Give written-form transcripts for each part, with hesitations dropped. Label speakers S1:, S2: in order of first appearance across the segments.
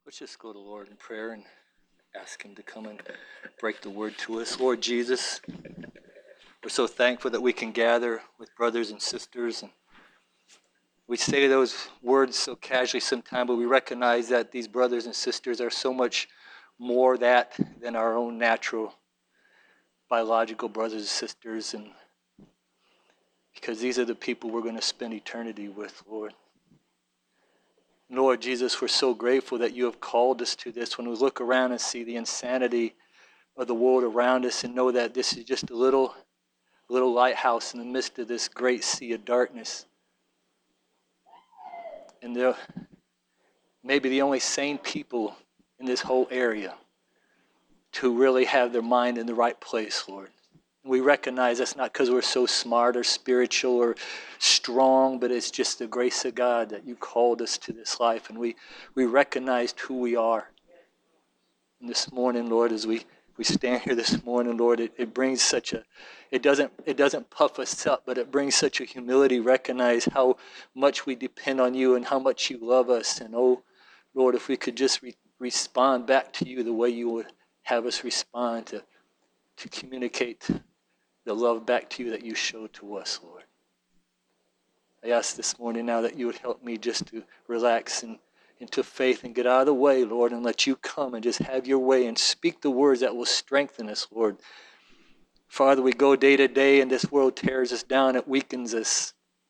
S1: Let's just go to the Lord in prayer and ask him to come and break the word to us. Lord Jesus, we're so thankful that we can gather with brothers and sisters. And we say those words so casually sometimes, but we recognize that these brothers and sisters are so much more that than our own natural biological brothers and sisters. And because these are the people we're going to spend eternity with, Lord. Lord Jesus, we're so grateful that you have called us to this. When we look around and see the insanity of the world around us and know that this is just a little lighthouse in the midst of this great sea of darkness. And they're maybe the only sane people in this whole area to really have their mind in the right place, Lord. We recognize that's not because we're so smart or spiritual or strong, but it's just the grace of God that you called us to this life, and we recognized who we are. And this morning, Lord, as we stand here this morning, Lord, it brings such a, it doesn't puff us up, but it brings such a humility, recognize how much we depend on you and how much you love us. And oh, Lord, if we could just respond back to you the way you would have us respond to communicate the love back to you that you showed to us, Lord. I ask this morning now that you would help me just to relax and into faith and get out of the way, Lord, and let you come and just have your way and speak the words that will strengthen us, Lord. Father, we go day to day and this world tears us down, it weakens us.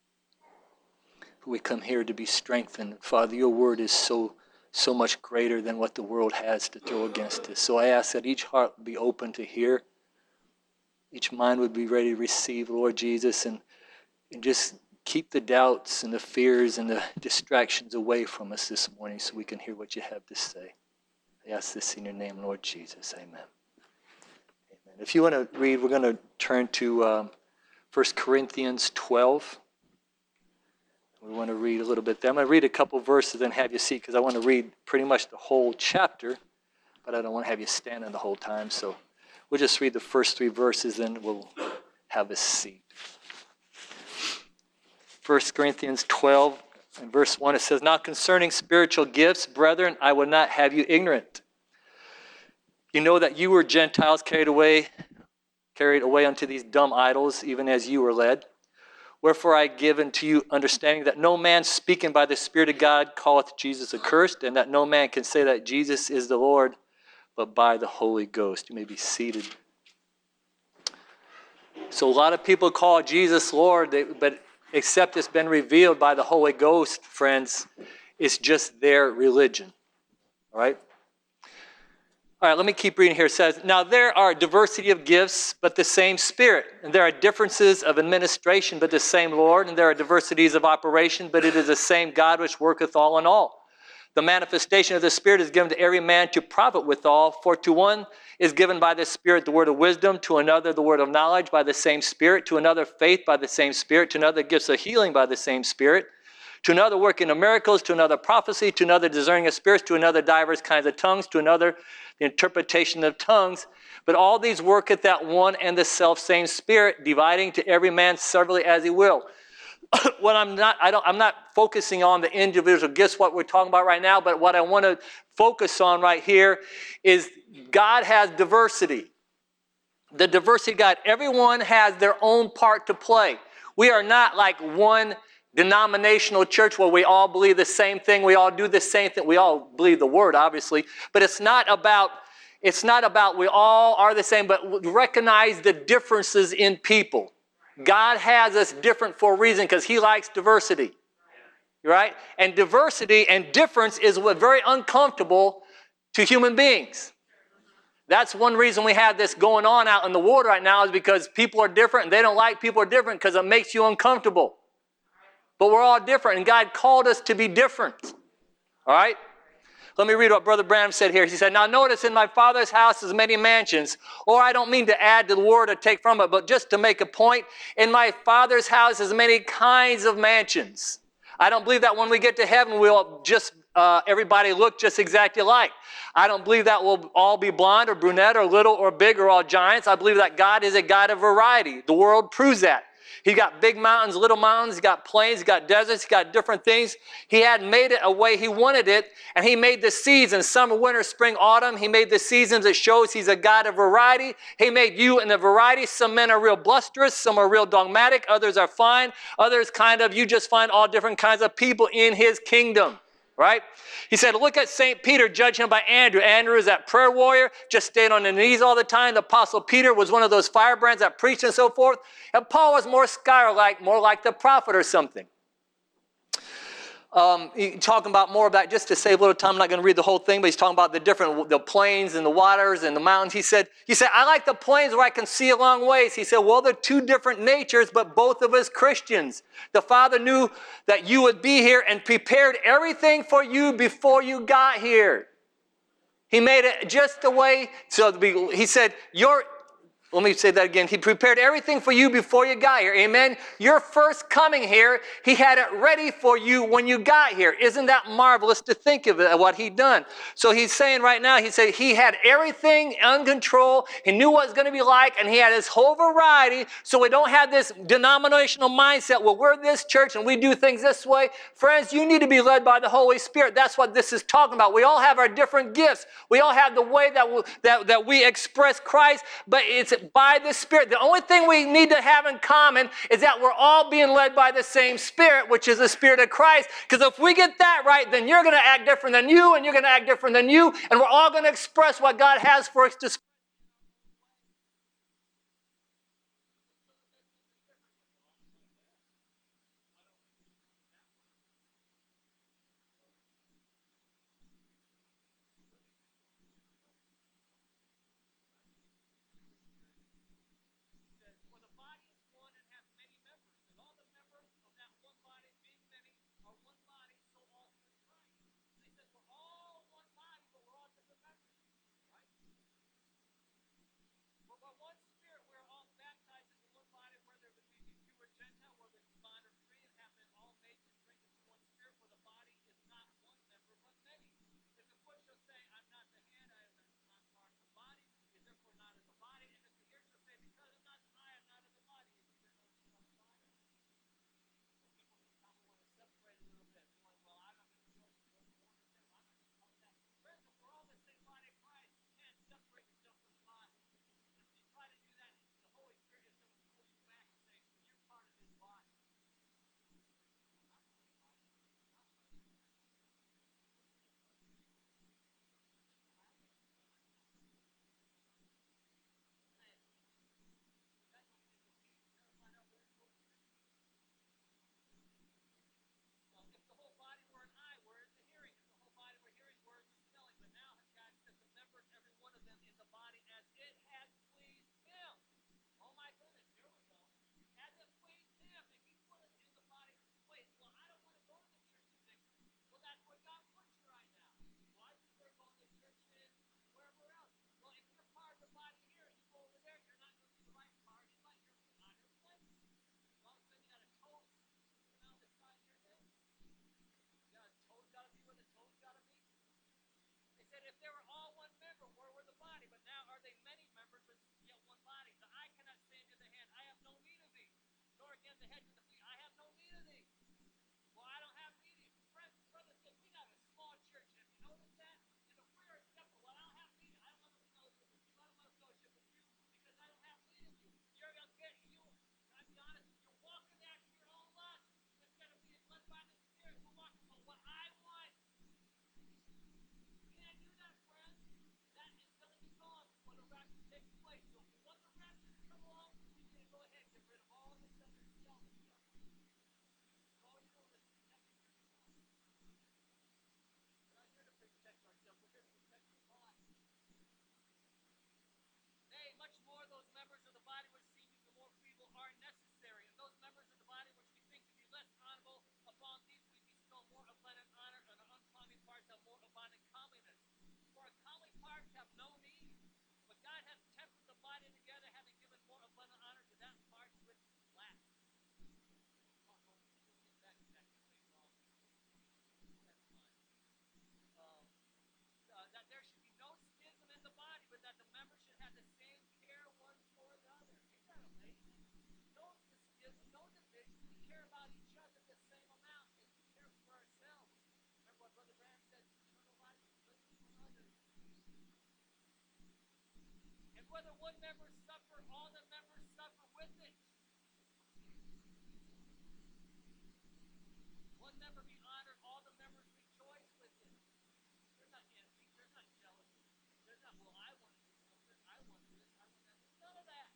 S1: We come here to be strengthened. Father, your word is so much greater than what the world has to throw against us. So I ask that each heart would be open to hear. Each mind would be ready to receive, Lord Jesus, and just keep the doubts and the fears and the distractions away from us this morning so we can hear what you have to say. I ask this in your name, Lord Jesus. Amen. Amen. If you want to read, we're going to turn to 1 Corinthians 12. We want to read a little bit there. I'm going to read a couple verses and have you see, because I want to read pretty much the whole chapter, but I don't want to have you standing the whole time, so we'll just read the first 3 verses, then we'll have a seat. 1 Corinthians 12 and verse 1, it says, "Now concerning spiritual gifts, brethren, I would not have you ignorant. You know that you were Gentiles carried away unto these dumb idols, even as you were led. Wherefore I give unto you understanding that no man speaking by the Spirit of God calleth Jesus accursed, and that no man can say that Jesus is the Lord, but by the Holy Ghost." You may be seated. So a lot of people call Jesus Lord, but except it's been revealed by the Holy Ghost, friends, it's just their religion. All right? All right, let me keep reading here. It says, "Now there are diversity of gifts, but the same Spirit. And there are differences of administration, but the same Lord. And there are diversities of operation, but it is the same God which worketh all in all. The manifestation of the Spirit is given to every man to profit withal. For to one is given by the Spirit the word of wisdom, to another the word of knowledge by the same Spirit, to another faith by the same Spirit, to another gifts of healing by the same Spirit, to another working of miracles, to another prophecy, to another discerning of spirits, to another divers kinds of tongues, to another the interpretation of tongues. But all these worketh that one and the selfsame Spirit, dividing to every man severally as he will." I'm not focusing on the individual gifts, what we're talking about right now, but what I want to focus on right here is God has diversity. The diversity of God. Everyone has their own part to play. We are not like one denominational church where we all believe the same thing, we all do the same thing, we all believe the word, obviously, but it's not about we all are the same, but recognize the differences in people. God has us different for a reason because he likes diversity, right? And diversity and difference is what very uncomfortable to human beings. That's one reason we have this going on out in the world right now, is because people are different and they don't like people are different because it makes you uncomfortable. But we're all different, and God called us to be different. All right? Let me read what Brother Branham said here. He said, "Now notice, in my Father's house is many mansions." Or I don't mean to add to the word or take from it, but just to make a point, in my Father's house is many kinds of mansions. I don't believe that when we get to heaven, we'll just everybody look just exactly alike. I don't believe that we'll all be blonde or brunette or little or big or all giants. I believe that God is a God of variety. The world proves that. He's got big mountains, little mountains. He's got plains. He's got deserts. He's got different things. He hadn't made it a way he wanted it. And he made the seasons, summer, winter, spring, autumn. He made the seasons. It shows he's a God of variety. He made you in the variety. Some men are real blusterous. Some are real dogmatic. Others are fine. Others you just find all different kinds of people in his kingdom. Right? He said, look at St. Peter, judge him by Andrew. Andrew is that prayer warrior, just staying on his knees all the time. The Apostle Peter was one of those firebrands that preached and so forth. And Paul was more scholar-like, more like the prophet or something. Talking about more about, just to save a little time, I'm not going to read the whole thing, but he's talking about the plains and the waters and the mountains. He said, I like the plains where I can see a long ways. He said, well, they're two different natures, but both of us Christians. The Father knew that you would be here and prepared everything for you before you got here. He made it just the way, he said, let me say that again. He prepared everything for you before you got here. Amen. Your first coming here, he had it ready for you when you got here. Isn't that marvelous to think of it, what he'd done? So he's saying right now, he said he had everything under control. He knew what it was going to be like, and he had his whole variety. So we don't have this denominational mindset, well, we're this church and we do things this way. Friends, you need to be led by the Holy Spirit. That's what this is talking about. We all have our different gifts. We all have the way that we express Christ, but it's by the Spirit. The only thing we need to have in common is that we're all being led by the same Spirit, which is the Spirit of Christ. Because if we get that right, then you're going to act different than you, and you're going to act different than you, and we're all going to express what God has for us to express.
S2: care about each other the same amount as we care for ourselves. Remember what Brother Branham said, eternal life is living for others. And whether one member suffer, all the members suffer with it. One member be honored, all the members rejoice with it. They're not envy, they're not jealousy. They're not, well, I want to do something, I want this, I want that. There's none of that.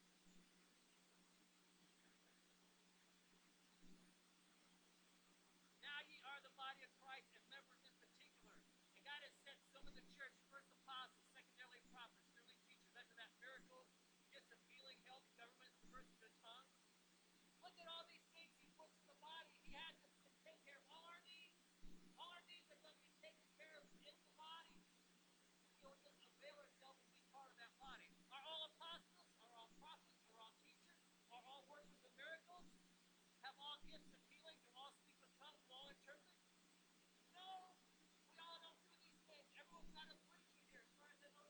S2: Now ye are the body of Christ and members in particular. And God has set some of the church, first apostles, secondarily prophets, thirdly teachers, after that miracles, gifts of healing, health, government, diversity of tongues. Look at all these things he puts in the body. He has to take care of all our needs. All our needs are going to be taken care of in the body. We will just avail ourselves and be part of that body. Are all apostles? Are all prophets? Are all teachers? Are all workers of miracles? Have all gifts of healing? Do all speak with tongues? Do all interpret? No. We all don't do these things. Everyone's not a preacher here, as far as I know.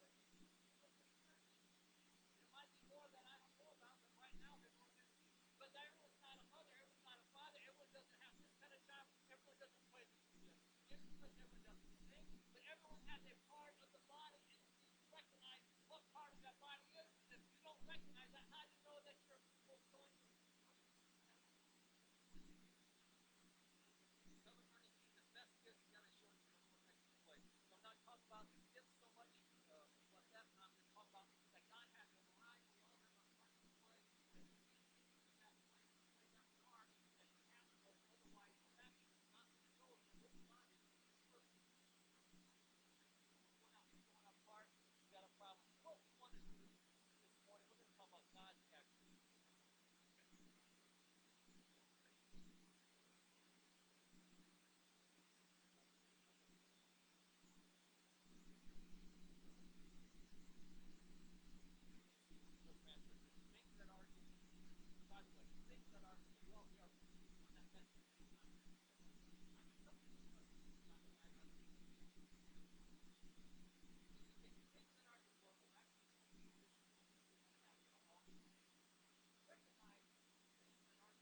S2: There might be more that I don't know about, but right now they're going to. But everyone's not a mother. Everyone's not a father. Everyone doesn't have this kind of job. Everyone doesn't play the instruments. Everyone doesn't sing. But everyone has a part of the body, and you need to recognize what part of that body is. And if you don't recognize that, how do you know that you're going to? Brother Ernestine, the best gifts you got to show it to the Lord next to the way. So I'm not talking about the gifts so much, what that, I'm just talking about that God has a variety. We all have our part to play. And we need to use that play that part that we have to play. Otherwise, what happens is not going to go in this body. We're doing our part. We got a problem. What we want to do this morning, we're going to talk about God's attributes. Things that are, by the way, things that are, well, we are on that message. Things that are, well, actually, recognize things that are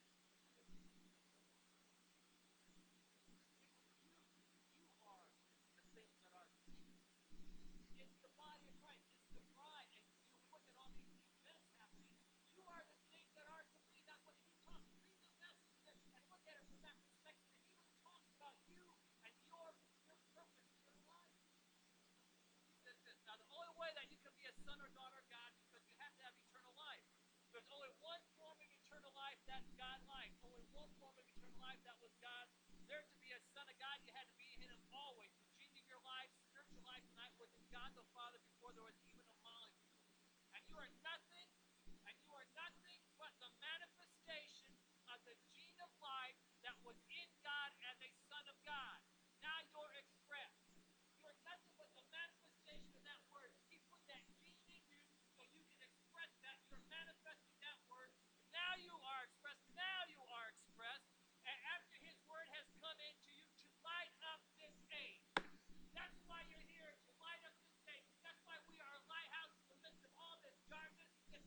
S2: you are the things that are. It's the body of Christ. It's the bride. And you look at all these events happening. You are the things that are to be. That's what he talks. Read the message and look at it from that perspective. And he was talking about you and your purpose in your life. He says this. Now, the only way that you can be a son or daughter of God, because you have to have eternal life. There's only one form of eternal life, that's God life. Only one form of eternal life, that was God. There to be a son of God, you had to be in him always. The gene of your life, spiritual life tonight was in God the Father before there was even a molecule. And you are nothing, but the manifestation of the gene of life that was in God as a son of God. Now you're expressed. You're nothing but the manifestation of that word. He put that gene in you so you can express that. You're manifesting that word. Now you are expressed. Now you are expressed. And after his word has come into you to light up this age. That's why you're here, to light up this age. That's why we are a lighthouse in the midst of all this darkness. It's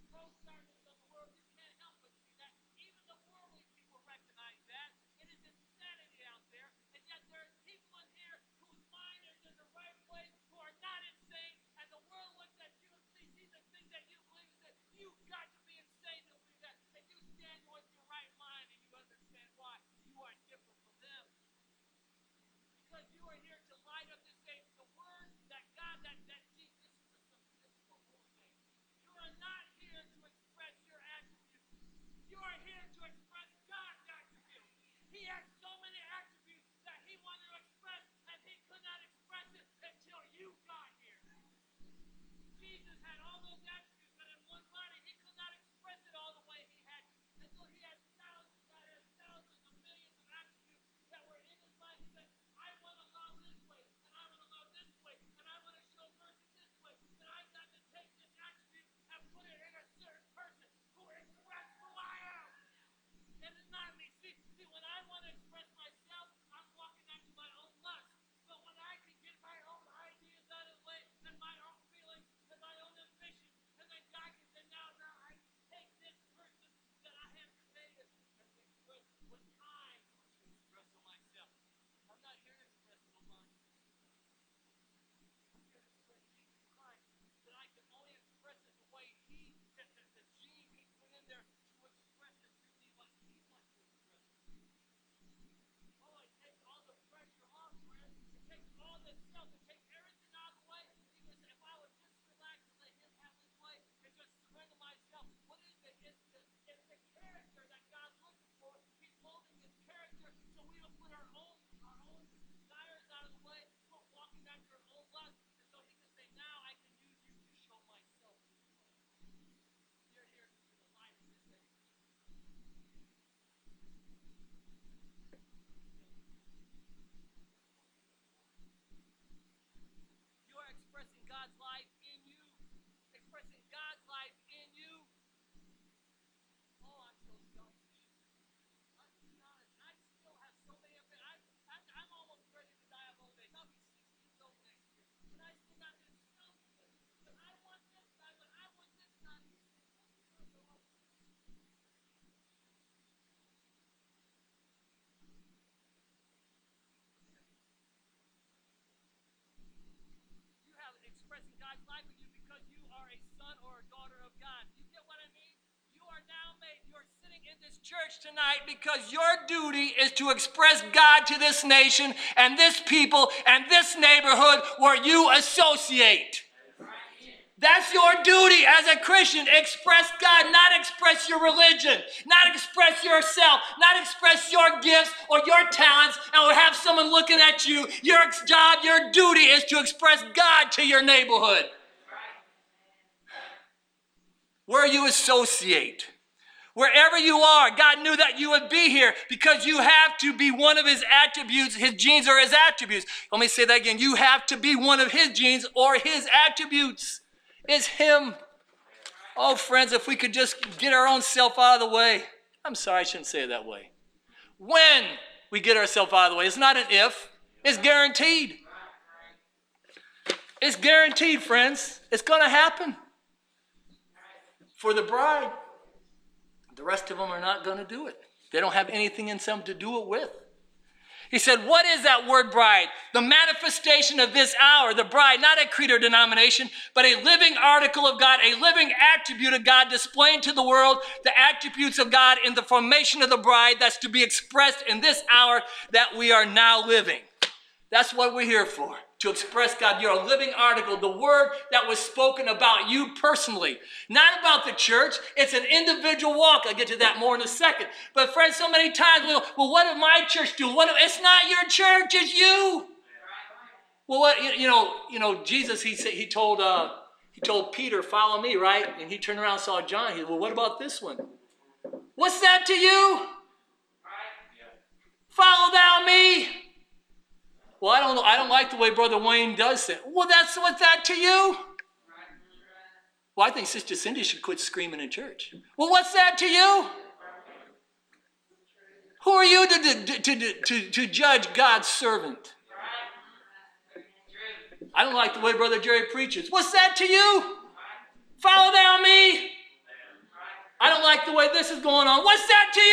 S2: side with you because you are a son or a daughter of God. You get what I mean? You are now made, you're sitting in this church tonight because your duty is to express God to this nation and this people and this neighborhood where you associate. That's your duty as a Christian. Express God, not express your religion, not express yourself, not express your gifts or your talents, or have someone looking at you. Your job, your duty is to express God to your neighborhood. Where you associate. Wherever you are, God knew that you would be here because you have to be one of his attributes. His genes are his attributes. Let me say that again. You have to be one of his genes or his attributes. It's him. Oh, friends, if we could just get our own self out of the way. I'm sorry, I shouldn't say it that way. When we get ourselves out of the way, it's not an if. It's guaranteed. It's guaranteed, friends. It's going to happen. For the bride, the rest of them are not going to do it. They don't have anything in them to do it with. He said, what is that word bride? The manifestation of this hour, the bride, not a creed or denomination, but a living article of God, a living attribute of God displaying to the world the attributes of God in the formation of the bride that's to be expressed in this hour that we are now living. That's what we're here for, to express God. You're a living article, the word that was spoken about you personally, not about the church. It's an individual walk. I'll get to that more in a second. But friends, so many times, well, what did my church do? It's not your church, it's you. Well, what, you know, Jesus, he told Peter, follow me, right? And he turned around and saw John. He said, well, what about this one? What's that to you? Follow thou me. Well, I don't like the way Brother Wayne does it. Well, what's that to you? Well, I think Sister Cindy should quit screaming in church. Well, what's that to you? Who are you to judge God's servant? I don't like the way Brother Jerry preaches. What's that to you? Follow thou me. I don't like the way this is going on. What's that to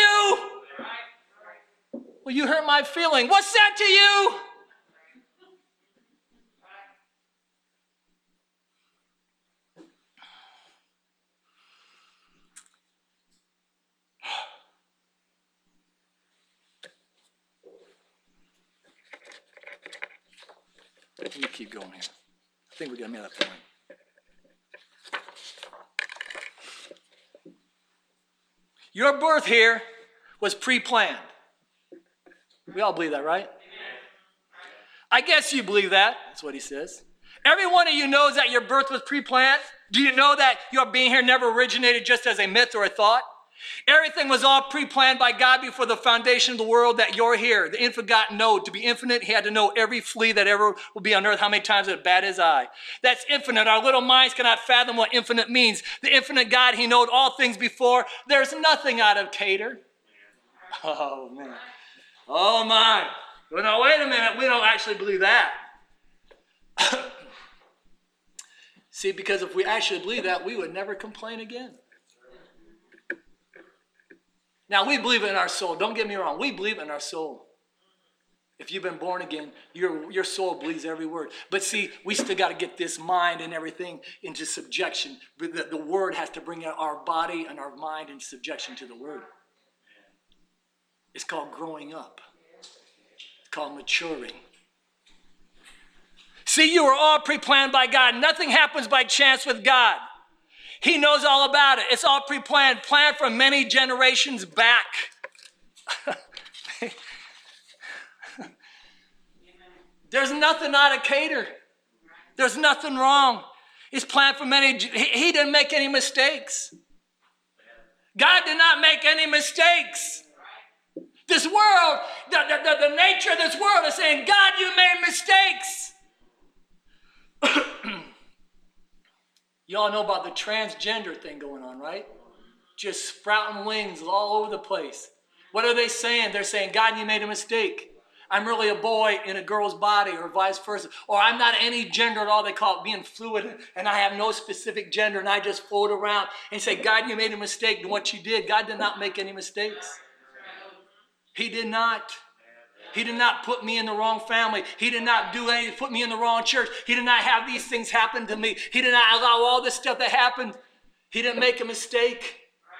S2: you? Well, you hurt my feeling. What's that to you? Let me keep going here. I think we got me at that point. Your birth here was pre-planned. We all believe that, right? I guess you believe that. That's what he says. Every one of you knows that your birth was pre-planned. Do you know that your being here never originated just as a myth or a thought? Everything was all pre-planned by God before the foundation of the world that you're here. The infant got know. To be infinite, he had to know every flea that ever will be on earth, how many times it bat his eye. That's infinite. Our little minds cannot fathom what infinite means. The infinite God, he knowed all things before. There's nothing out of cater. Oh, man. Oh, my. Well, now, wait a minute. We don't actually believe that. See, because if we actually believe that, we would never complain again. Now, we believe it in our soul. Don't get me wrong. We believe it in our soul. If you've been born again, your soul believes every word. But see, we still got to get this mind and everything into subjection. The word has to bring our body and our mind into subjection to the word. It's called growing up. It's called maturing. See, you are all pre-planned by God. Nothing happens by chance with God. He knows all about it. It's all pre-planned, planned from many generations back. There's nothing out of cater. There's nothing wrong. It's planned for many. He didn't make any mistakes. God did not make any mistakes. This world, the nature of this world is saying, God, you made mistakes. You all know about the transgender thing going on, right? Just sprouting wings all over the place. What are they saying? They're saying, God, you made a mistake. I'm really a boy in a girl's body, or vice versa. Or I'm not any gender at all. They call it being fluid, and I have no specific gender, and I just float around and say, God, you made a mistake in what you did. God did not make any mistakes. He did not.
S3: He did not put me in the wrong family. He did not do anything, put me in the wrong church. He did not have these things happen to me. He did not allow all this stuff that happened. He didn't make a mistake.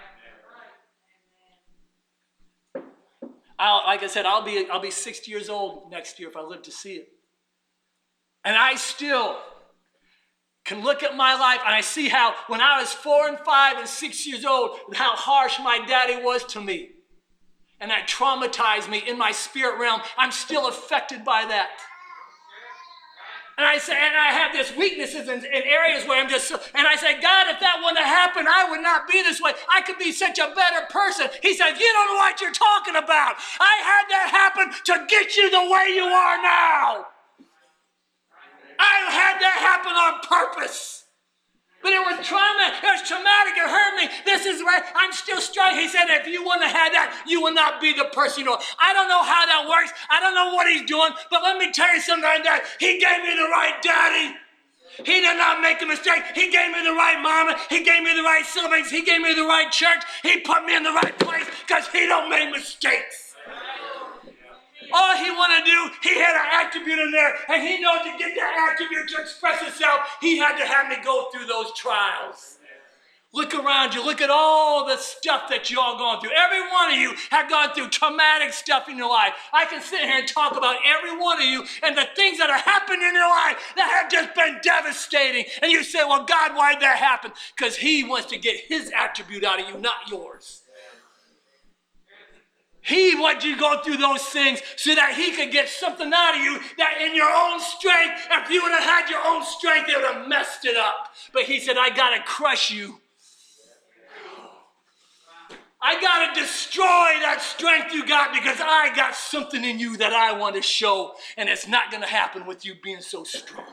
S3: Like I said, I'll be 60 years old next year if I live to see it. And I still can look at my life and I see how when I was 4 and 5 and 6 years old, how harsh my daddy was to me. And that traumatized me in my spirit realm. I'm still affected by that. And I say, and I have this weaknesses in areas where I'm just, and I say, God, if that wouldn't have happened, I would not be this way. I could be such a better person. He says, you don't know what you're talking about. I had that happen to get you the way you are now. I had that happen on purpose. But it was trauma. It was traumatic. It hurt me. This is where I'm still struggling. He said, if you wouldn't have had that, you would not be the person you are. I don't know how that works. I don't know what he's doing. But let me tell you something like that. He gave me the right daddy. He did not make a mistake. He gave me the right mama. He gave me the right siblings. He gave me the right church. He put me in the right place because he don't make mistakes. All he wanted to do, he had an attribute in there, and he knows to get that attribute to express itself, he had to have me go through those trials. Look around you. Look at all the stuff that you all gone through. Every one of you have gone through traumatic stuff in your life. I can sit here and talk about every one of you and the things that have happened in your life that have just been devastating. And you say, well, God, why did that happen? Because he wants to get his attribute out of you, not yours. He wanted you to go through those things so that he could get something out of you that in your own strength, if you would have had your own strength, it would have messed it up. But he said, I got to crush you. I got to destroy that strength you got because I got something in you that I want to show. And it's not going to happen with you being so strong.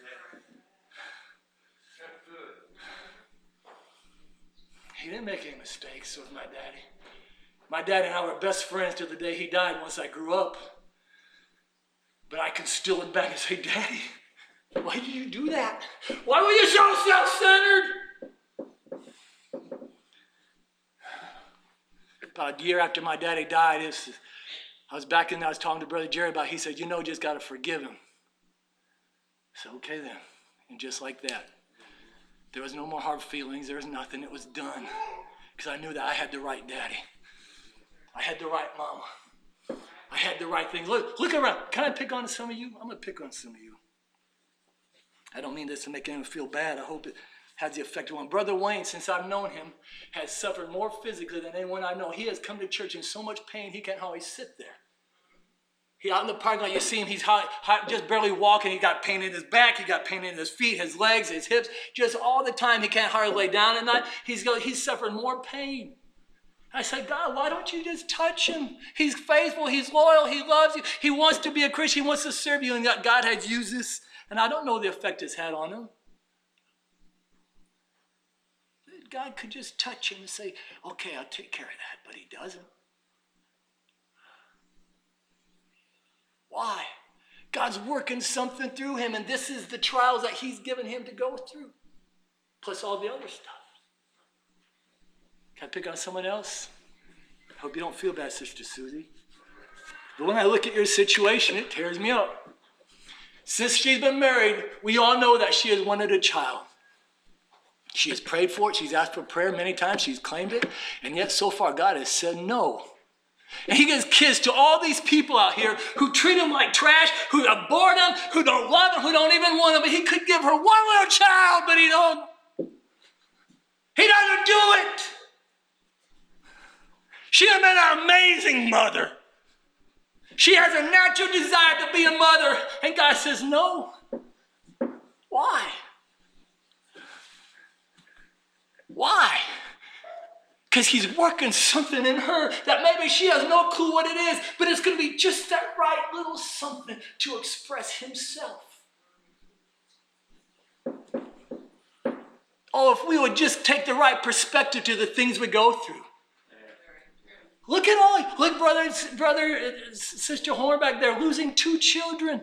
S3: He didn't make any mistakes, so was my daddy. My dad and I were best friends till the day he died once I grew up. But I can still look back and say, Daddy, why did you do that? Why were you so self-centered? About a year after my daddy died, I was back in there, I was talking to Brother Jerry about it. He said, you just got to forgive him. I said, okay then. And just like that, there was no more hard feelings. There was nothing. It was done. Because I knew that I had the right daddy. I had the right mama. I had the right thing. Look around. Can I pick on some of you? I'm going to pick on some of you. I don't mean this to make anyone feel bad. I hope it has the effect of one. Brother Wayne, since I've known him, has suffered more physically than anyone I know. He has come to church in so much pain, he can't always sit there. He out in the parking lot, you see him, he's just barely walking. He got pain in his back, he got pain in his feet, his legs, his hips. Just all the time, he can't hardly lay down at night. He's suffering more pain. I said, God, why don't you just touch him? He's faithful, he's loyal, he loves you. He wants to be a Christian, he wants to serve you, and God has used this. And I don't know the effect it's had on him. God could just touch him and say, okay, I'll take care of that, but he doesn't. Why? God's working something through him, and this is the trials that he's given him to go through, plus all the other stuff. Can I pick on someone else? I hope you don't feel bad, Sister Susie. But when I look at your situation, it tears me up. Since she's been married, we all know that she has wanted a child. She has prayed for it. She's asked for prayer many times. She's claimed it. And yet so far, God has said no. And he gives kids to all these people out here who treat him like trash, who abhor him, who don't love him, who don't even want him. But he could give her one little child, but he doesn't do it. She has been an amazing mother. She has a natural desire to be a mother. And God says no. Why? Why? Because he's working something in her that maybe she has no clue what it is, but it's going to be just that right little something to express himself. Oh, if we would just take the right perspective to the things we go through. Look, brother, Sister Horn back there, losing 2 children.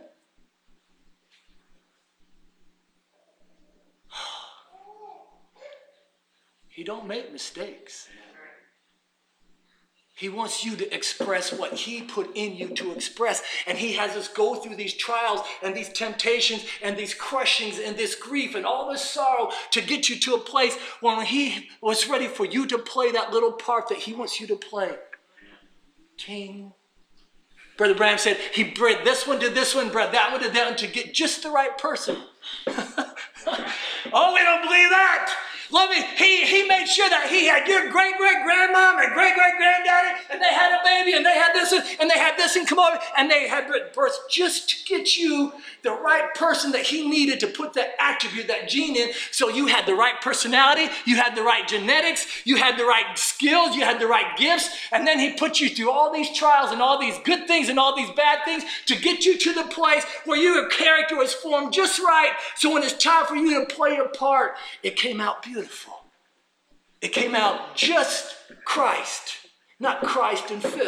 S3: He don't make mistakes. He wants you to express what he put in you to express. And he has us go through these trials and these temptations and these crushings and this grief and all this sorrow to get you to a place when he was ready for you to play that little part that he wants you to play. King. Brother Branham said he bred this one to this one, bred that one to that one to get just the right person. Oh, we don't believe that. He made sure that he had your great-great-grandmom and great-great-granddaddy, and they had a baby, and they had this, and they had this, and come over, and they had birth just to get you the right person that he needed to put that attribute, that gene in, so you had the right personality, you had the right genetics, you had the right skills, you had the right gifts, and then he put you through all these trials and all these good things and all these bad things to get you to the place where your character was formed just right, so when it's time for you to play your part, it came out beautiful. It came out just Christ, not Christ and Phil.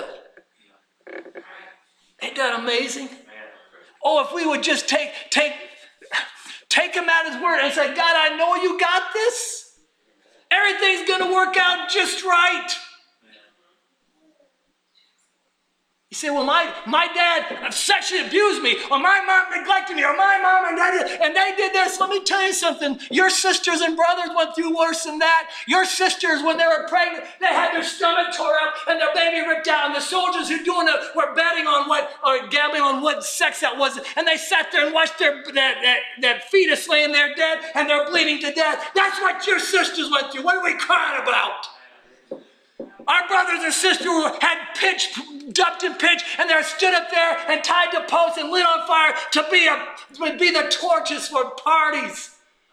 S3: Ain't that amazing? Oh, if we would just take him at his word and say, God, I know you got this. Everything's going to work out just right. You say, well, my dad sexually abused me, or my mom neglected me, or my mom and dad, and they did this. Let me tell you something. Your sisters and brothers went through worse than that. Your sisters, when they were pregnant, they had their stomach tore up and their baby ripped out. And the soldiers who doing it were betting on or gambling on what sex that was. And they sat there and watched that fetus laying there dead, and they're bleeding to death. That's what your sisters went through. What are we crying about? Our brothers and sisters had pitch, dumped in pitch, and they're stood up there and tied to posts and lit on fire to be the torches for parties.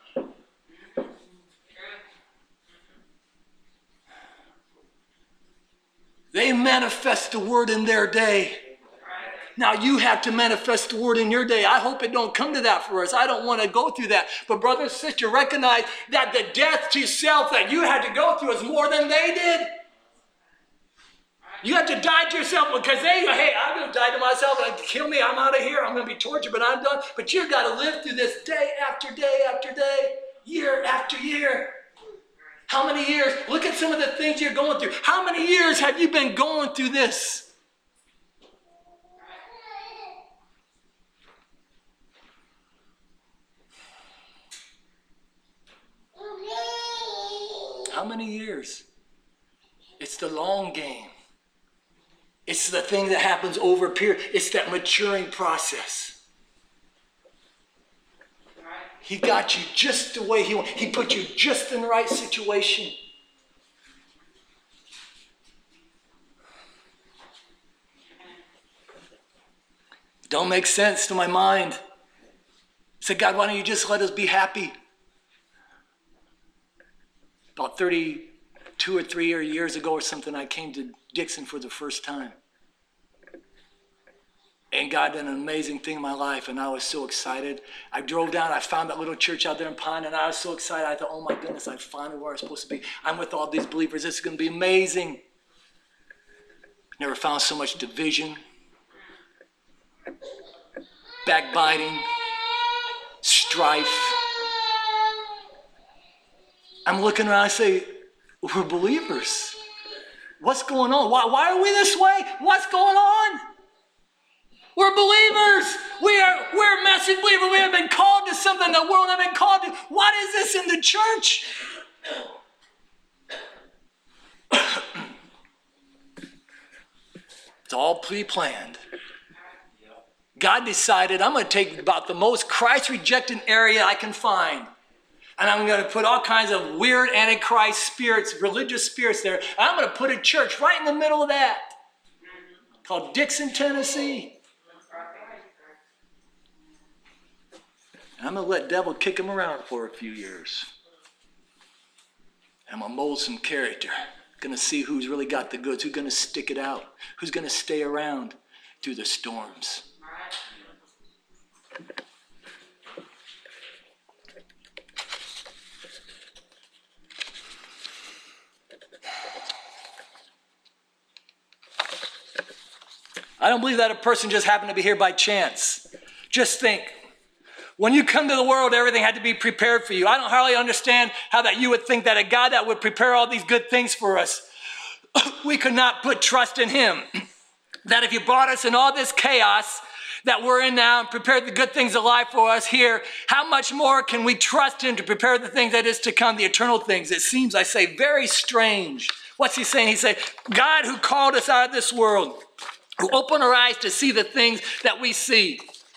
S3: They manifest the word in their day. Now you have to manifest the word in your day. I hope it don't come to that for us. I don't want to go through that. But brother and sister, recognize that the death to self that you had to go through is more than they did. You have to die to yourself because I'm going to die to myself and kill me. I'm out of here. I'm going to be tortured, but I'm done. But you've got to live through this day after day after day, year after year. How many years? Look at some of the things you're going through. How many years have you been going through this? How many years? It's the long game. It's the thing that happens over a period. It's that maturing process. He got you just the way he wanted. He put you just in the right situation. It don't make sense to my mind. I said, God, why don't you just let us be happy? About 32 or 3 years ago or something, I came to Dixon for the first time. And God did an amazing thing in my life, and I was so excited. I drove down, I found that little church out there in Pine, and I was so excited. I thought, oh my goodness, I found where I'm supposed to be. I'm with all these believers. This is going to be amazing. Never found so much division, backbiting, strife. I'm looking around, I say, we're believers. What's going on? Why are we this way? What's going on? We're believers. We're message believers. We have been called to something the world has been called to. What is this in the church? It's all pre-planned. God decided, I'm going to take about the most Christ-rejecting area I can find. And I'm going to put all kinds of weird antichrist spirits, religious spirits there. And I'm going to put a church right in the middle of that called Dixon, Tennessee. And I'm going to let devil kick him around for a few years. And I'm going to mold some character. Going to see who's really got the goods, who's going to stick it out, who's going to stay around through the storms. I don't believe that a person just happened to be here by chance. Just think, when you come to the world, everything had to be prepared for you. I don't hardly understand how that you would think that a God that would prepare all these good things for us we could not put trust in him. That if he brought us in all this chaos that we're in now and prepared the good things of life for us here, how much more can we trust him to prepare the things that is to come, the eternal things? It seems, I say, very strange. What's he saying? He said, God who called us out of this world, who opened our eyes to see the things that we see.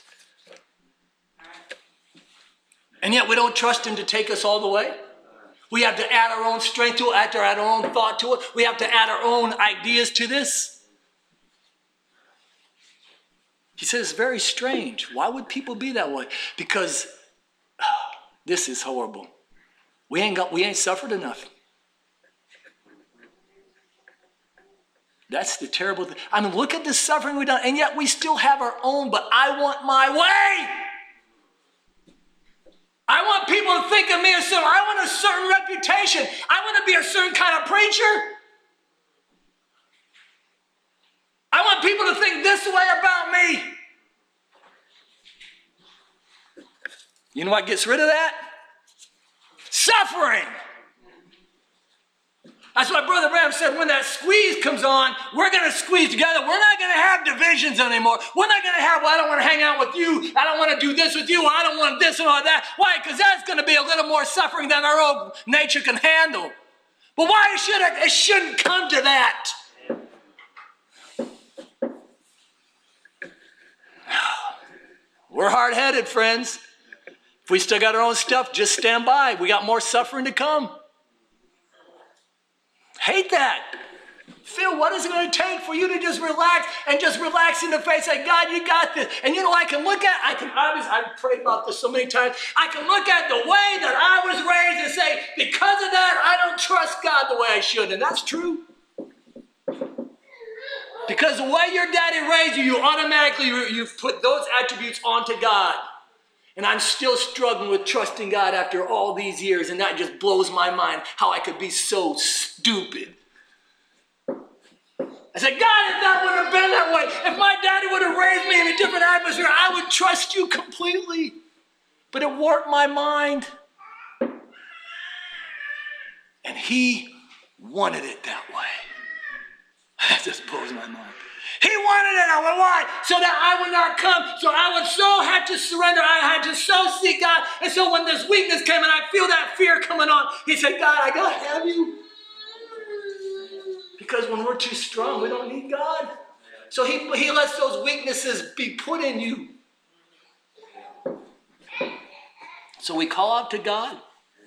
S3: And yet we don't trust him to take us all the way. We have to add our own strength to it, add our own thought to it. We have to add our own ideas to this. He says it's very strange. Why would people be that way? Because this is horrible. We ain't suffered enough. That's the terrible thing. I mean, look at the suffering we've done, and yet we still have our own, but I want my way. I want people to think of me as certain. I want a certain reputation. I want to be a certain kind of preacher. I want people to think this way about me. You know what gets rid of that? Suffering. That's why Brother Branham said when that squeeze comes on, we're going to squeeze together. We're not going to have divisions anymore. We're not going to have, well, I don't want to hang out with you. I don't want to do this with you. I don't want this and all that. Why? Because that's going to be a little more suffering than our own nature can handle. But why should it? It shouldn't come to that. We're hard-headed, friends. If we still got our own stuff, just stand by. We got more suffering to come. Hate that. Phil, what is it going to take for you to just relax and just relax in the face? Say, God, you got this. And you know, I've prayed about this so many times. I can look at the way that I was raised and say, because of that, I don't trust God the way I should. And that's true. Because the way your daddy raised you, you automatically you put those attributes onto God. And I'm still struggling with trusting God after all these years, and that just blows my mind how I could be so stupid. I said, God, if that would have been that way, if my daddy would have raised me in a different atmosphere, I would trust you completely. But it warped my mind. And he wanted it that way. That just blows my mind. He wanted it that way. Why? So that I would not come. So I would so have to surrender. I had to so seek God. And so when this weakness came and I feel that fear coming on, he said, God, I got to have you. Because when we're too strong, we don't need God. So he lets those weaknesses be put in you. So we call out to God.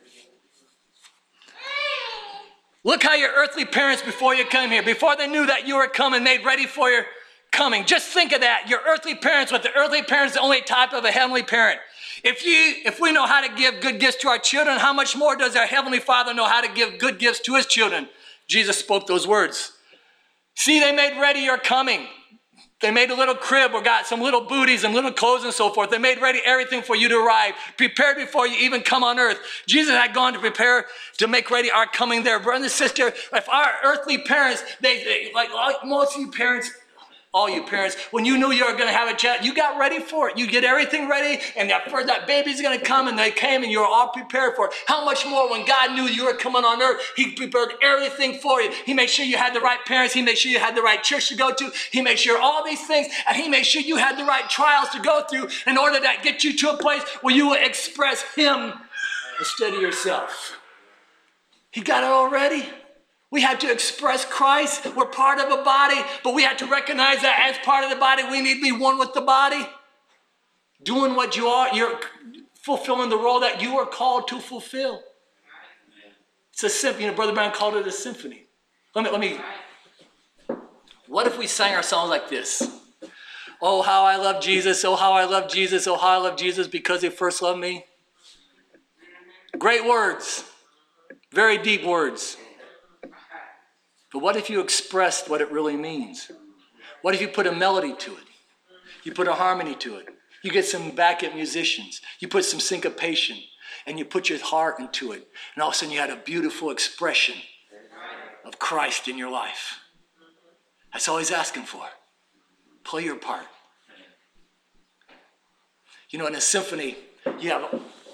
S3: Look how your earthly parents, before you come here, before they knew that you were coming, made ready for your coming. Just think of that. Your earthly parents, but the earthly parents, the only type of a heavenly parent. If we know how to give good gifts to our children, how much more does our Heavenly Father know how to give good gifts to his children? Jesus spoke those words. See, they made ready your coming. They made a little crib or got some little booties and little clothes and so forth. They made ready everything for you to arrive, prepared before you even come on earth. Jesus had gone to prepare to make ready our coming there. Brother and sister, if our earthly parents, they like most of you parents, all you parents, when you knew you were going to have a child, you got ready for it. You get everything ready, and that baby's going to come, and they came, and you were all prepared for it. How much more when God knew you were coming on earth, he prepared everything for you. He made sure you had the right parents. He made sure you had the right church to go to. He made sure all these things, and he made sure you had the right trials to go through in order to get you to a place where you will express him instead of yourself. He got it already. We have to express Christ. We're part of a body, but we have to recognize that as part of the body, we need to be one with the body. Doing what you are, you're fulfilling the role that you are called to fulfill. It's a symphony. Brother Brown called it a symphony. Let me. What if we sang our songs like this? Oh, how I love Jesus. Oh, how I love Jesus. Oh, how I love Jesus because he first loved me. Great words. Very deep words. But what if you expressed what it really means? What if you put a melody to it? You put a harmony to it. You get some backup musicians. You put some syncopation. And you put your heart into it. And all of a sudden you had a beautiful expression of Christ in your life. That's all he's asking for. Play your part. You know, in a symphony, you have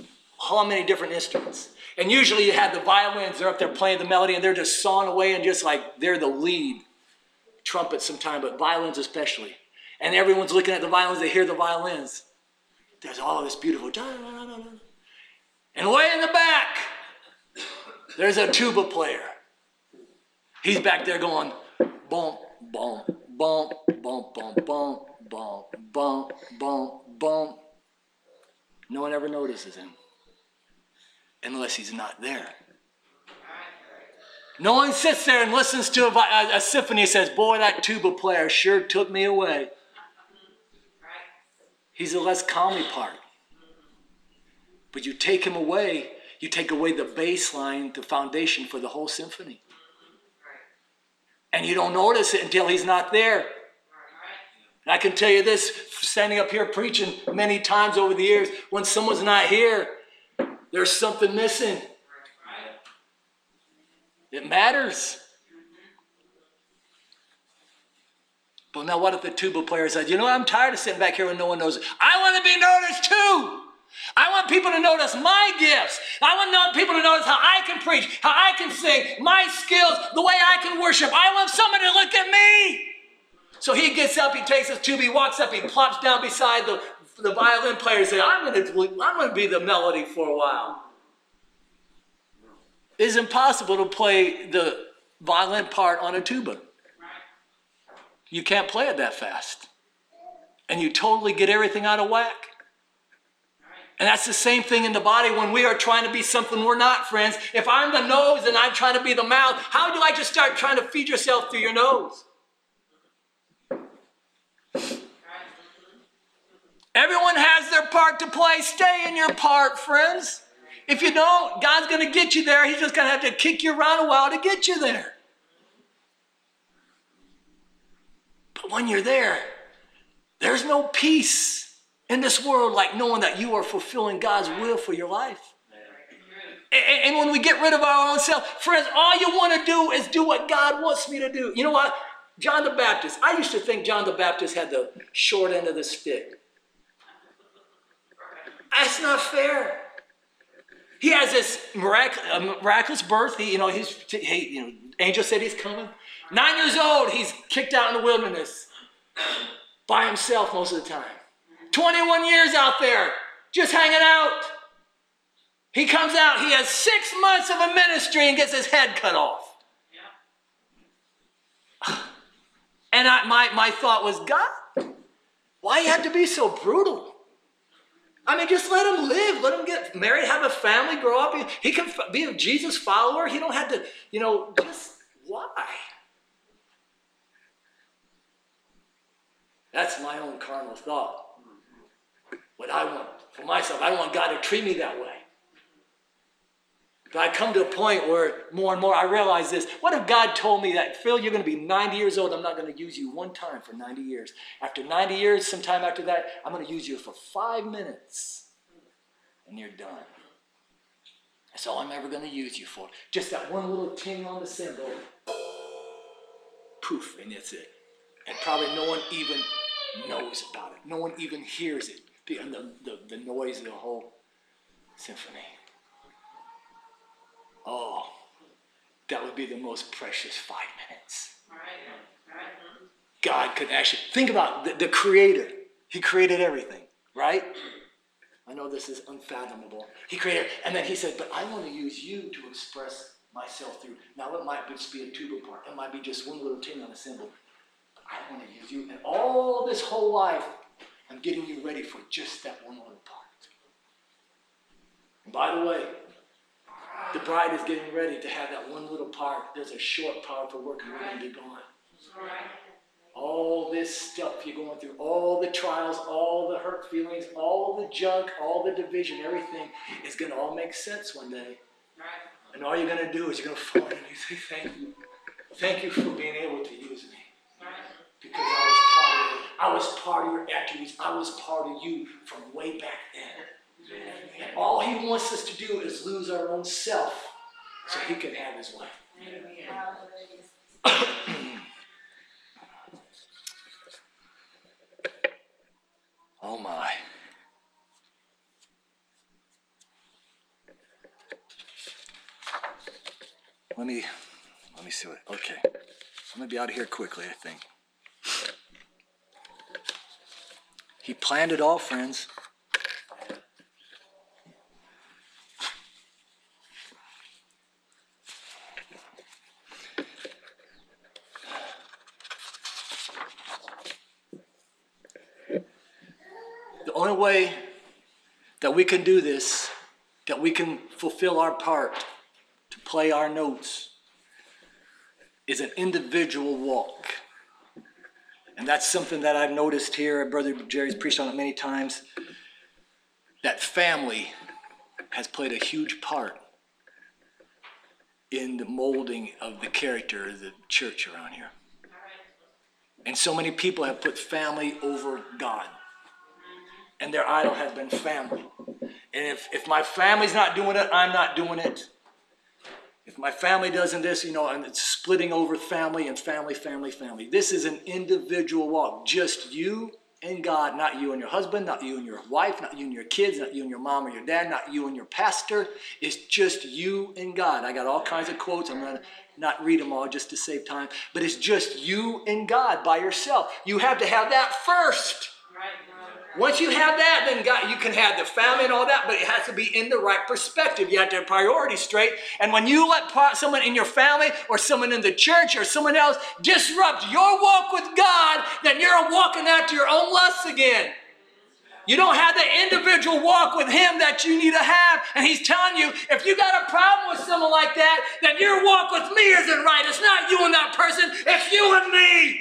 S3: how many different instruments. And usually you have the violins, they're up there playing the melody and they're just sawing away and just like they're the lead. Trumpets sometimes, but violins especially. And everyone's looking at the violins, they hear the violins. There's all this beautiful. And way in the back, there's a tuba player. He's back there going, boom, boom, boom, boom, boom, boom, boom, boom, boom, boom. No one ever notices him unless he's not there. No one sits there and listens to a symphony and says, boy, that tuba player sure took me away. He's the less calmly part. But you take him away, you take away the bass line, the foundation for the whole symphony. And you don't notice it until he's not there. And I can tell you this, standing up here preaching many times over the years, when someone's not here, there's something missing. It matters. But now what if the tuba player says, you know, I'm tired of sitting back here when no one knows. I want to be noticed too. I want people to notice my gifts. I want people to notice how I can preach, how I can sing, my skills, the way I can worship. I want somebody to look at me. So he gets up, he takes his tuba, he walks up, he plops down beside the violin player and says, I'm going to be the melody for a while. It's impossible to play the violin part on a tuba. You can't play it that fast. And you totally get everything out of whack. And that's the same thing in the body when we are trying to be something we're not, friends. If I'm the nose and I'm trying to be the mouth, how would you like to start trying to feed yourself through your nose? Everyone has their part to play. Stay in your part, friends. If you don't, God's going to get you there. He's just going to have to kick you around a while to get you there. But when you're there, there's no peace in this world like knowing that you are fulfilling God's will for your life. And when we get rid of our own self, friends, all you want to do is do what God wants me to do. You know what? John the Baptist. I used to think John the Baptist had the short end of the stick. That's not fair. He has this miraculous birth. Angel said he's coming. 9 years old, he's kicked out in the wilderness by himself most of the time. 21 years out there, just hanging out. He comes out, he has 6 months of a ministry and gets his head cut off. Yeah. And my thought was, God, why you have to be so brutal? I mean, just let him live. Let him get married, have a family, grow up. He can be a Jesus follower. He don't have to, just why? That's my own carnal thought. What I want for myself, I don't want God to treat me that way. But I come to a point where more and more I realize this. What if God told me that, Phil, you're going to be 90 years old. I'm not going to use you one time for 90 years. After 90 years, sometime after that, I'm going to use you for 5 minutes. And you're done. That's all I'm ever going to use you for. Just that one little ting on the cymbal. Poof, and that's it. And probably no one even knows about it. No one even hears it. The noise of the whole symphony. Oh, that would be the most precious 5 minutes. God could actually, think about the Creator. He created everything, right? I know this is unfathomable. He created, and then he said, but I want to use you to express myself through. Now it might just be a tuba part. It might be just one little ting on a cymbal. But I want to use you. And all this whole life, I'm getting you ready for just that one little part. And by the way, the bride is getting ready to have that one little part. There's a short, powerful work and we're going to be gone. All this stuff you're going through, all the trials, all the hurt feelings, all the junk, all the division, everything is going to all make sense one day. And all you're going to do is you're going to fall in and you say, thank you. Thank you for being able to use me. Because I was part of your attributes. I was part of you from way back then. And all he wants us to do is lose our own self so he can have his way. Oh my. Let me see what, okay. I'm gonna be out of here quickly, I think. He planned it all, friends. The only way that we can do this, that we can fulfill our part, to play our notes, is an individual walk. And that's something that I've noticed here. Brother Jerry's preached on it many times. That family has played a huge part in the molding of the character of the church around here. And so many people have put family over God. And their idol has been family. And if my family's not doing it, I'm not doing it. If my family doesn't this, and it's splitting over family and family. This is an individual walk. Just you and God, not you and your husband, not you and your wife, not you and your kids, not you and your mom or your dad, not you and your pastor. It's just you and God. I got all kinds of quotes. I'm going to not read them all just to save time. But it's just you and God by yourself. You have to have that first. Once you have that, then God, you can have the family and all that, but it has to be in the right perspective. You have to have priorities straight. And when you let someone in your family or someone in the church or someone else disrupt your walk with God, then you're walking after your own lusts again. You don't have the individual walk with him that you need to have. And he's telling you, if you got a problem with someone like that, then your walk with me isn't right. It's not you and that person. It's you and me.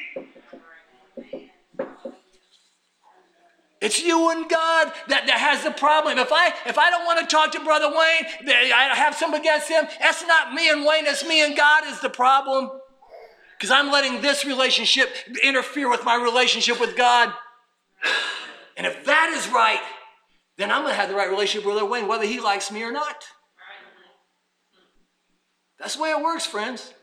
S3: It's you and God that has the problem. If I don't want to talk to Brother Wayne, I have something against him, that's not me and Wayne, it's me and God is the problem. Because I'm letting this relationship interfere with my relationship with God. And if that is right, then I'm going to have the right relationship with Brother Wayne, whether he likes me or not. That's the way it works, friends.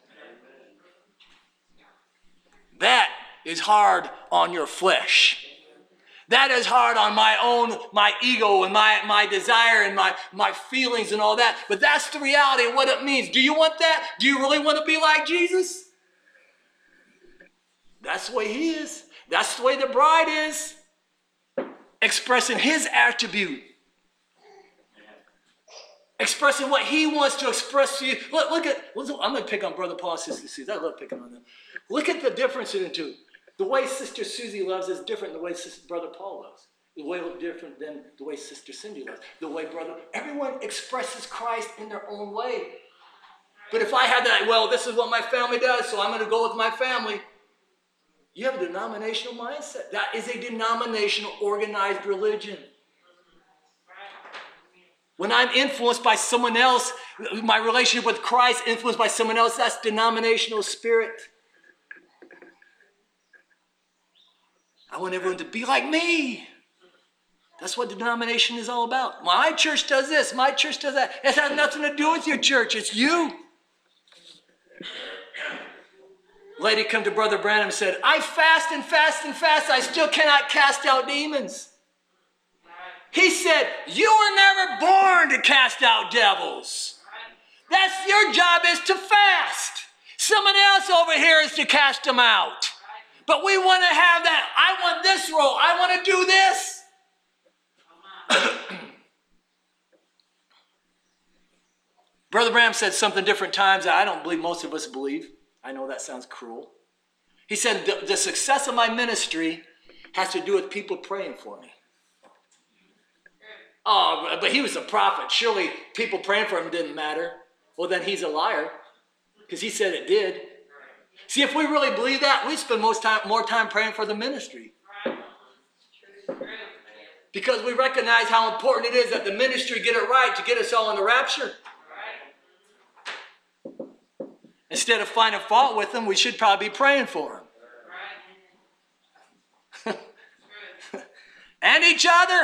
S3: That is hard on your flesh. That is hard on my ego and my desire and my feelings and all that. But that's the reality of what it means. Do you want that? Do you really want to be like Jesus? That's the way he is. That's the way the bride is. Expressing his attribute. Expressing what he wants to express to you. I'm going to pick on Brother Paul, Sister Susie. I love picking on them. Look at the difference in the two. The way Sister Susie loves is different than the way Brother Paul loves. The way different than the way Sister Cindy loves. The way everyone expresses Christ in their own way. But if I had that, this is what my family does, so I'm going to go with my family. You have a denominational mindset. That is a denominational organized religion. When I'm influenced by someone else, my relationship with Christ influenced by someone else, that's denominational spirit. I want everyone to be like me. That's what denomination is all about. My church does this. My church does that. It has nothing to do with your church. It's you. Lady come to Brother Branham and said, I fast and fast and fast. I still cannot cast out demons. He said, you were never born to cast out devils. That's your job is to fast. Someone else over here is to cast them out. But we want to have that. I want this role. I want to do this. Brother Branham said something different times that I don't believe most of us believe. I know that sounds cruel. He said, the success of my ministry has to do with people praying for me. Oh, but he was a prophet. Surely people praying for him didn't matter. Well, then he's a liar because he said it did. See, if we really believe that, we'd spend more time praying for the ministry. Because we recognize how important it is that the ministry get it right to get us all in the rapture. Instead of finding fault with them, we should probably be praying for them. And each other.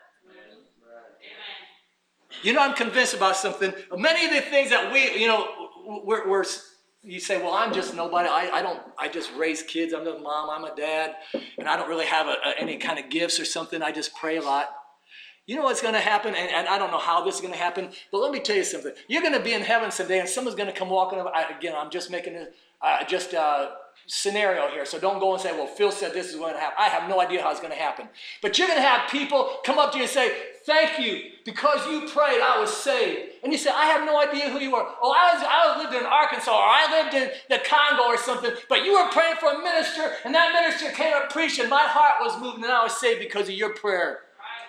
S3: I'm convinced about something. Many of the things that we're you say, well, I'm just nobody. I just raise kids. I'm a mom. I'm a dad. And I don't really have any kind of gifts or something. I just pray a lot. You know what's going to happen? And I don't know how this is going to happen, but let me tell you something. You're going to be in heaven someday, and someone's going to come walking up. Again, I'm just making a scenario here, so don't go and say, well, Phil said this is going to happen. I have no idea how it's going to happen. But you're going to have people come up to you and say, thank you, because you prayed, I was saved. And you say, I have no idea who you are. Oh, I lived in Arkansas, or I lived in the Congo or something, but you were praying for a minister, and that minister came up preaching. My heart was moved, and I was saved because of your prayer.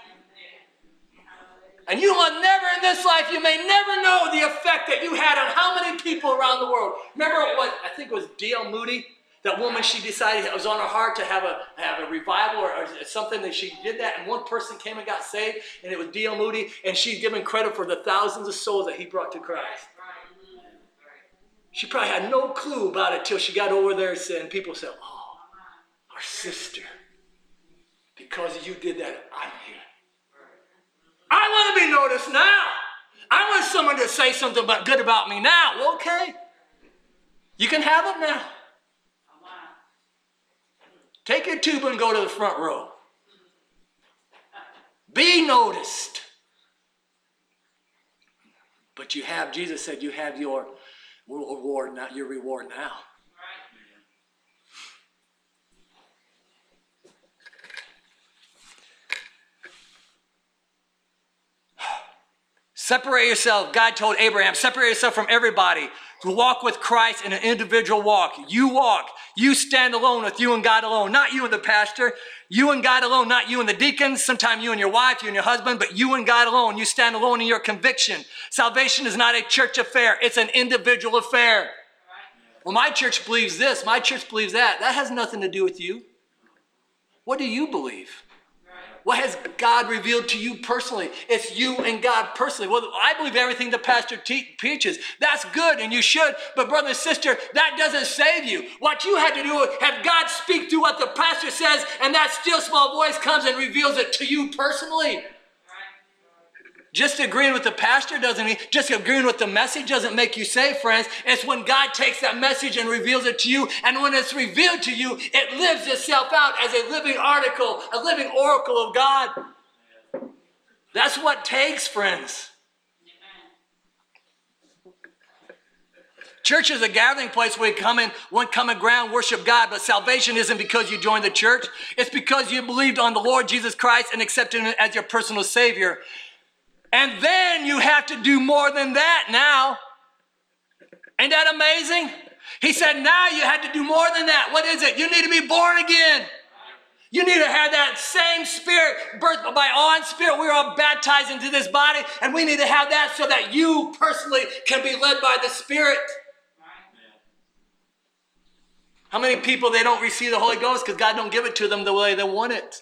S3: And you will never in this life, you may never know the effect that you had on how many people around the world. Remember what, I think it was D.L. Moody, that woman, she decided it was on her heart to have a revival or something, that she did that, and one person came and got saved, and it was D.L. Moody, and she's given credit for the thousands of souls that he brought to Christ. She probably had no clue about it till she got over there and people said, oh, our sister, because you did that, I'm here. I want to be noticed now. I want someone to say something good about me now. Well, okay. You can have it now. Take your tuba and go to the front row. Be noticed. But you have, Jesus said, you have your reward now. Your reward now. Separate yourself. God told Abraham, separate yourself from everybody. To walk with Christ in an individual walk. You walk. You stand alone with you and God alone. Not you and the pastor. You and God alone. Not you and the deacons. Sometimes you and your wife, you and your husband. But you and God alone. You stand alone in your conviction. Salvation is not a church affair. It's an individual affair. Well, my church believes this. My church believes that. That has nothing to do with you. What do you believe? What has God revealed to you personally? It's you and God personally. Well, I believe everything the pastor preaches. That's good, and you should. But brother and sister, that doesn't save you. What you had to do is have God speak through what the pastor says, and that still small voice comes and reveals it to you personally. Just agreeing with the pastor doesn't mean, just agreeing with the message doesn't make you saved, friends. It's when God takes that message and reveals it to you, and when it's revealed to you, it lives itself out as a living article, a living oracle of God. That's what it takes, friends. Church is a gathering place where we come in one common ground, worship God, but salvation isn't because you joined the church. It's because you believed on the Lord Jesus Christ and accepted Him as your personal Savior. And then you have to do more than that now. Ain't that amazing? He said now you had to do more than that. What is it? You need to be born again. You need to have that same spirit, birth by awe and spirit. We're all baptized into this body, and we need to have that so that you personally can be led by the Spirit. How many people, they don't receive the Holy Ghost because God don't give it to them the way they want it?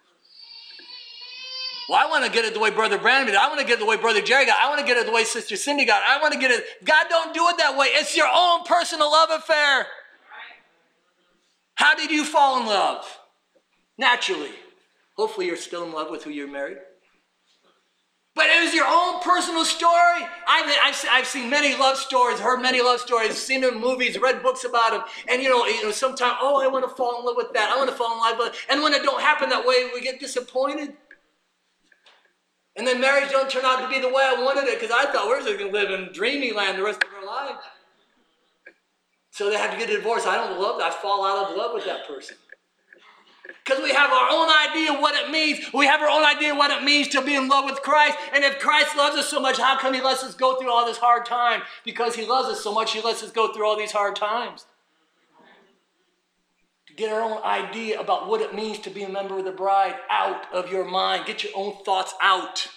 S3: Well, I want to get it the way Brother Brandon did. I want to get it the way Brother Jerry got. I want to get it the way Sister Cindy got. I want to get it. God don't do it that way. It's your own personal love affair. How did you fall in love? Naturally. Hopefully you're still in love with who you're married. But it was your own personal story. I've seen many love stories, heard many love stories, seen them in movies, read books about them. And you know, sometimes, I want to fall in love with that. I want to fall in love with that. And when it don't happen that way, we get disappointed. And then marriage don't turn out to be the way I wanted it, because I thought we're just going to live in dreamy land the rest of our lives. So they have to get a divorce. I don't love that. I fall out of love with that person. Because we have our own idea of what it means. We have our own idea of what it means to be in love with Christ. And if Christ loves us so much, how come He lets us go through all this hard time? Because He loves us so much, He lets us go through all these hard times. Get our own idea about what it means to be a member of the bride out of your mind. Get your own thoughts out.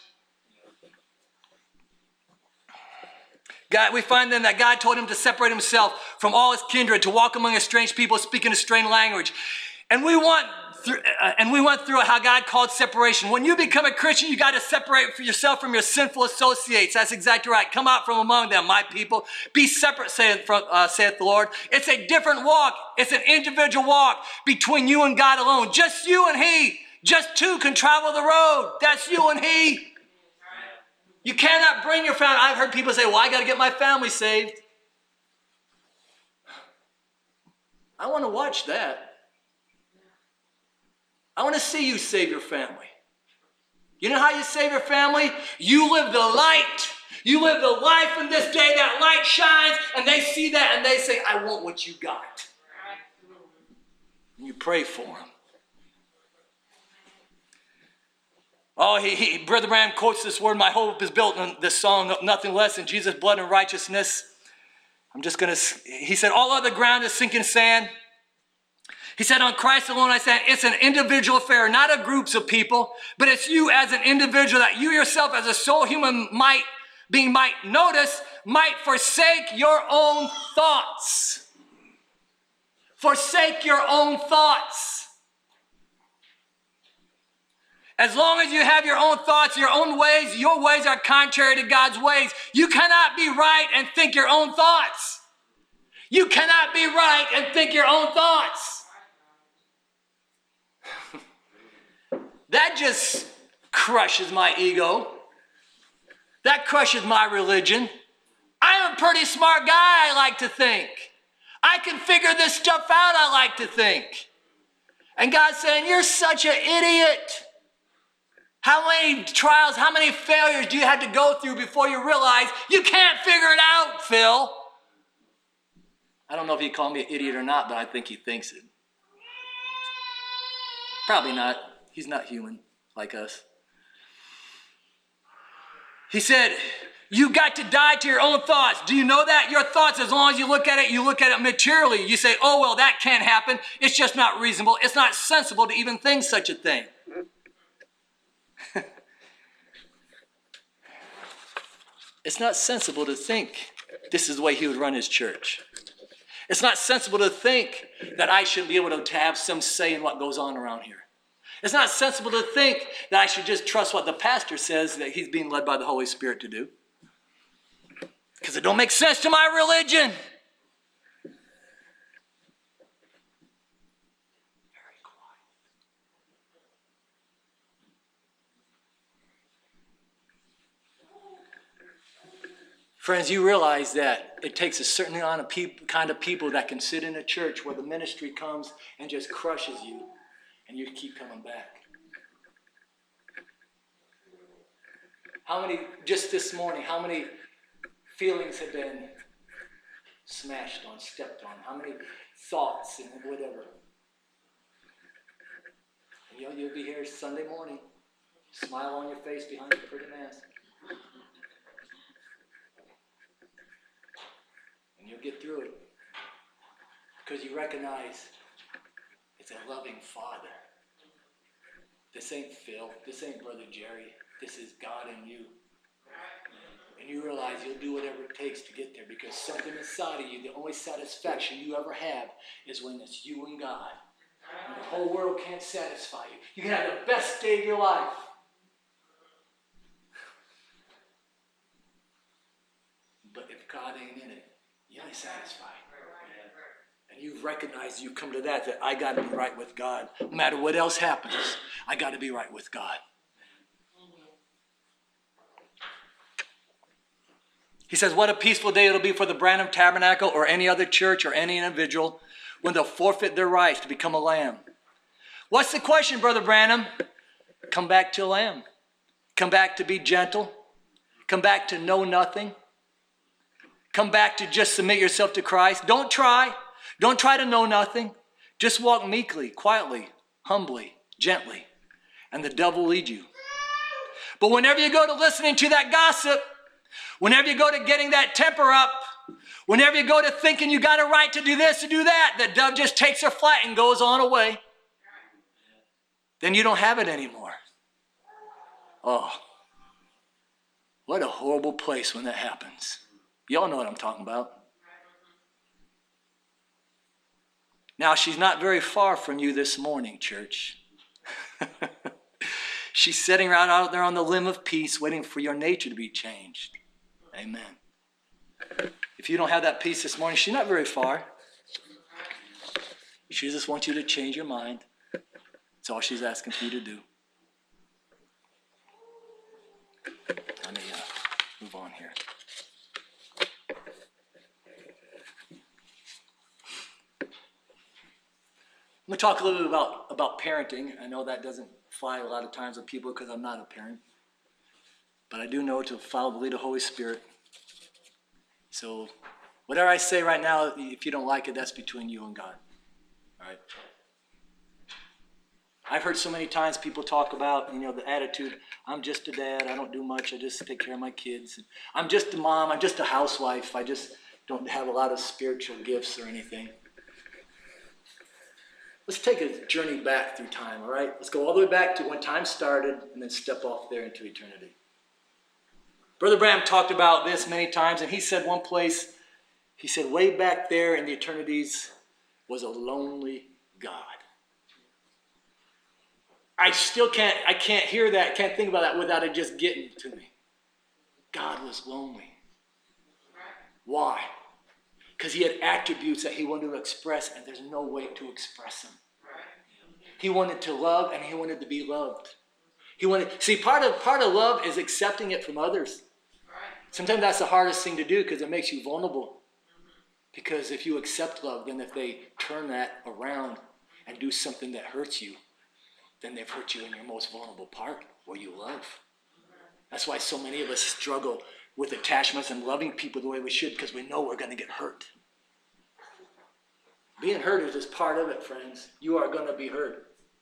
S3: God, we find then that God told him to separate himself from all his kindred, to walk among a strange people speaking a strange language. And we went through how God called separation. When you become a Christian, you got to separate yourself from your sinful associates. That's exactly right. Come out from among them, my people. Be separate, saith the Lord. It's a different walk. It's an individual walk between you and God alone. Just you and He. Just two can travel the road. That's you and He. You cannot bring your family. I've heard people say, well, I got to get my family saved. I want to watch that. I want to see you save your family. You know how you save your family? You live the light. You live the life in this day. That light shines, and they see that, and they say, I want what you got. And you pray for them. Oh, Brother Branham quotes this word, my hope is built on this song, nothing less than Jesus' blood and righteousness. He said, all other ground is sinking sand. He said, on Christ alone I stand. It's an individual affair, not a groups of people, but it's you as an individual that you yourself as a soul human might notice, might forsake your own thoughts. Forsake your own thoughts. As long as you have your own thoughts, your own ways, your ways are contrary to God's ways. You cannot be right and think your own thoughts. You cannot be right and think your own thoughts. That just crushes my ego. That crushes my religion. I'm a pretty smart guy, I like to think. I can figure this stuff out, I like to think. And God's saying, you're such an idiot. How many trials, how many failures do you have to go through before you realize you can't figure it out, Phil? I don't know if he called me an idiot or not, but I think he thinks it. Probably not. He's not human like us. He said, you got to die to your own thoughts. Do you know that? Your thoughts, as long as you look at it materially. You say, oh, well, that can't happen. It's just not reasonable. It's not sensible to even think such a thing. It's not sensible to think this is the way he would run his church. It's not sensible to think that I should be able to have some say in what goes on around here. It's not sensible to think that I should just trust what the pastor says that he's being led by the Holy Spirit to do. Because it don't make sense to my religion. Very quiet. Friends, you realize that it takes a certain amount of kind of people that can sit in a church where the ministry comes and just crushes you, and you keep coming back. How many, just this morning, how many feelings have been smashed on, stepped on? How many thoughts and whatever? And you'll be here Sunday morning, smile on your face behind your pretty mask. And you'll get through it because you recognize it's a loving Father. This ain't Phil. This ain't Brother Jerry. This is God in you. And you realize you'll do whatever it takes to get there because something inside of you, the only satisfaction you ever have is when it's you and God. And the whole world can't satisfy you. You can have the best day of your life. But if God ain't in it, you ain't satisfied. And you've recognized, you've come to that I got to be right with God. No matter what else happens, I got to be right with God. He says, what a peaceful day it'll be for the Branham Tabernacle or any other church or any individual when they'll forfeit their rights to become a lamb. What's the question, Brother Branham? Come back to a lamb. Come back to be gentle. Come back to know nothing. Come back to just submit yourself to Christ. Don't try to know nothing. Just walk meekly, quietly, humbly, gently, and the devil will lead you. But whenever you go to listening to that gossip, whenever you go to getting that temper up, whenever you go to thinking you got a right to do this, to do that, the dove just takes her flight and goes on away. Then you don't have it anymore. Oh, what a horrible place when that happens. Y'all know what I'm talking about. Now, she's not very far from you this morning, church. She's sitting right out there on the limb of peace, waiting for your nature to be changed. Amen. If you don't have that peace this morning, she's not very far. She just wants you to change your mind. That's all she's asking for you to do. Let me move on here. I'm going to talk a little bit about parenting. I know that doesn't fight a lot of times with people because I'm not a parent. But I do know to follow the lead of the Holy Spirit. So whatever I say right now, if you don't like it, that's between you and God. All right? I've heard so many times people talk about, the attitude, I'm just a dad, I don't do much, I just take care of my kids. I'm just a mom, I'm just a housewife, I just don't have a lot of spiritual gifts or anything. Let's take a journey back through time, all right? Let's go all the way back to when time started and then step off there into eternity. Brother Branham talked about this many times, and he said one place, he said, way back there in the eternities was a lonely God. I can't hear that, can't think about that without it just getting to me. God was lonely. Why? Because he had attributes that he wanted to express, and there's no way to express them. He wanted to love, and he wanted to be loved. Part of love is accepting it from others. Sometimes that's the hardest thing to do because it makes you vulnerable. Because if you accept love, then if they turn that around and do something that hurts you, then they've hurt you in your most vulnerable part, where you love. That's why so many of us struggle with attachments and loving people the way we should, because we know we're going to get hurt. Being hurt is just part of it, friends. You are going to be hurt.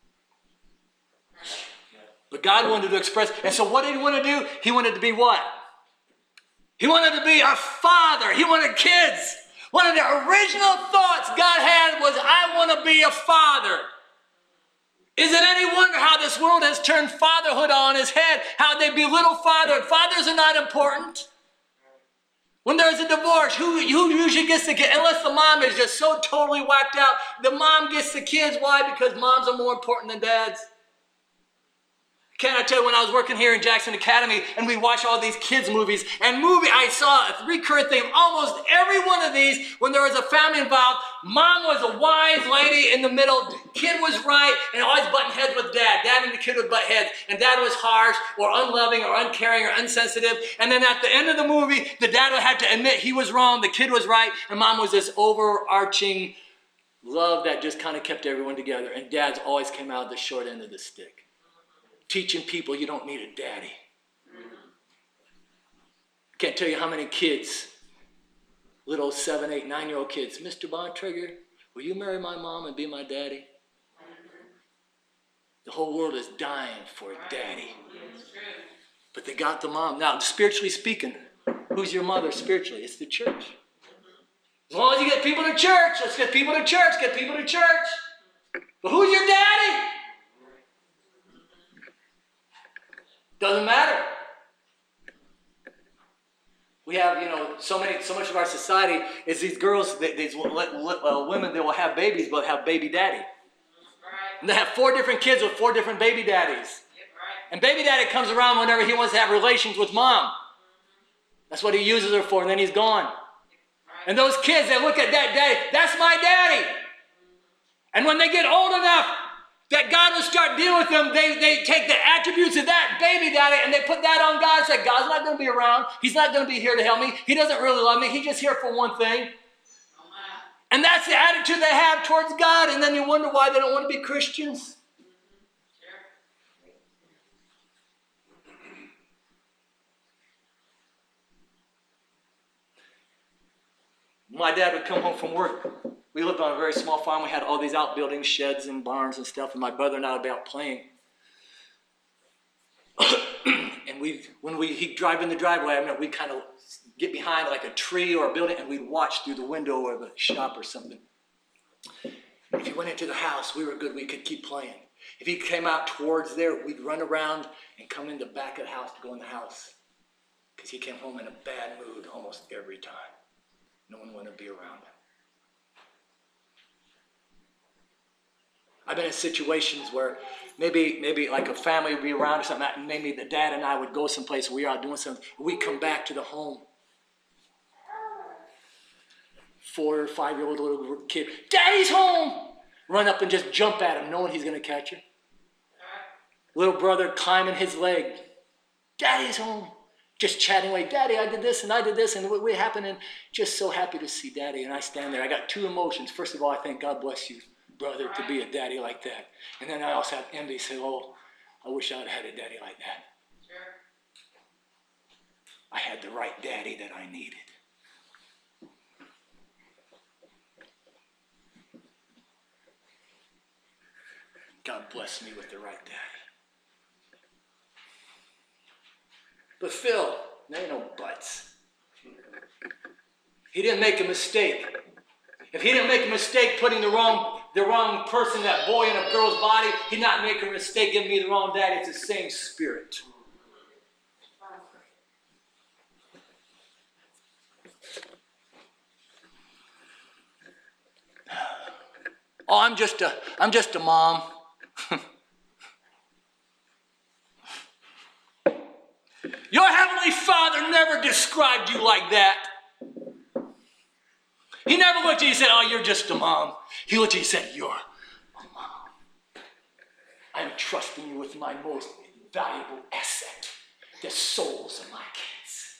S3: But God wanted to express, and so what did he want to do? He wanted to be what? He wanted to be a father. He wanted kids. One of the original thoughts God had was, I want to be a father. Is it any wonder how this world has turned fatherhood on its head, how they belittle fatherhood? Fathers are not important. When there's a divorce, who usually gets the kid? Unless the mom is just so totally whacked out, the mom gets the kids. Why? Because moms are more important than dads. Can I tell you, when I was working here in Jackson Academy and we watch all these kids movies, I saw a recurrent thing. Almost every one of these, when there was a family involved, mom was a wise lady in the middle, kid was right, and always butting heads with dad. Dad and the kid would butt heads, and dad was harsh or unloving or uncaring or insensitive. And then at the end of the movie, the dad would have to admit he was wrong, the kid was right, and mom was this overarching love that just kind of kept everyone together. And dads always came out the short end of the stick. Teaching people you don't need a daddy. Can't tell you how many kids, little 7, 8, 9-year-old kids, Mr. Bontrager, will you marry my mom and be my daddy? The whole world is dying for a daddy. But they got the mom. Now, spiritually speaking, who's your mother spiritually? It's the church. As long as you get people to church, let's get people to church, get people to church. But who's your daddy? Doesn't matter. We have, so much of our society is these girls, these women, they will have babies, but have baby daddy. And they have 4 different kids with 4 different baby daddies. And baby daddy comes around whenever he wants to have relations with mom. That's what he uses her for, and then he's gone. And those kids, they look at that daddy, that's my daddy. And when they get old enough that God will start dealing with them, they take the attributes of that baby daddy and they put that on God and say, God's not going to be around. He's not going to be here to help me. He doesn't really love me. He's just here for one thing. And that's the attitude they have towards God. And then you wonder why they don't want to be Christians. My dad would come home from work. We lived on a very small farm. We had all these outbuildings, sheds and barns and stuff, and my brother and I would be out playing. And he'd drive in the driveway, we'd kind of get behind like a tree or a building, and we'd watch through the window or the shop or something. If he went into the house, we were good. We could keep playing. If he came out towards there, we'd run around and come in the back of the house to go in the house, because he came home in a bad mood almost every time. No one wanted to be around him. I've been in situations where maybe like a family would be around or something, and maybe the dad and I would go someplace, we are out doing something, we'd come back to the home. 4 or 5-year-old little kid, Daddy's home! Run up and just jump at him, knowing he's going to catch you. Little brother climbing his leg, Daddy's home. Just chatting away, Daddy, I did this and what happened, and just so happy to see Daddy. And I stand there, I got 2 emotions. First of all, I think God bless you, brother, to be a daddy like that. And then I also have envy, say, oh, I wish I had had a daddy like that. I had the right daddy that I needed. God blessed me with the right daddy. But Phil, there ain't no buts. He didn't make a mistake. If he didn't make a mistake putting the wrong person, that boy, in a girl's body, he not make a mistake giving me the wrong daddy. It's the same spirit. Oh, I'm just a mom. Your Heavenly Father never described you like that. He never looked at you and said, oh, you're just a mom. He looked at you and said, you're a mom. I'm trusting you with my most valuable asset, the souls of my kids.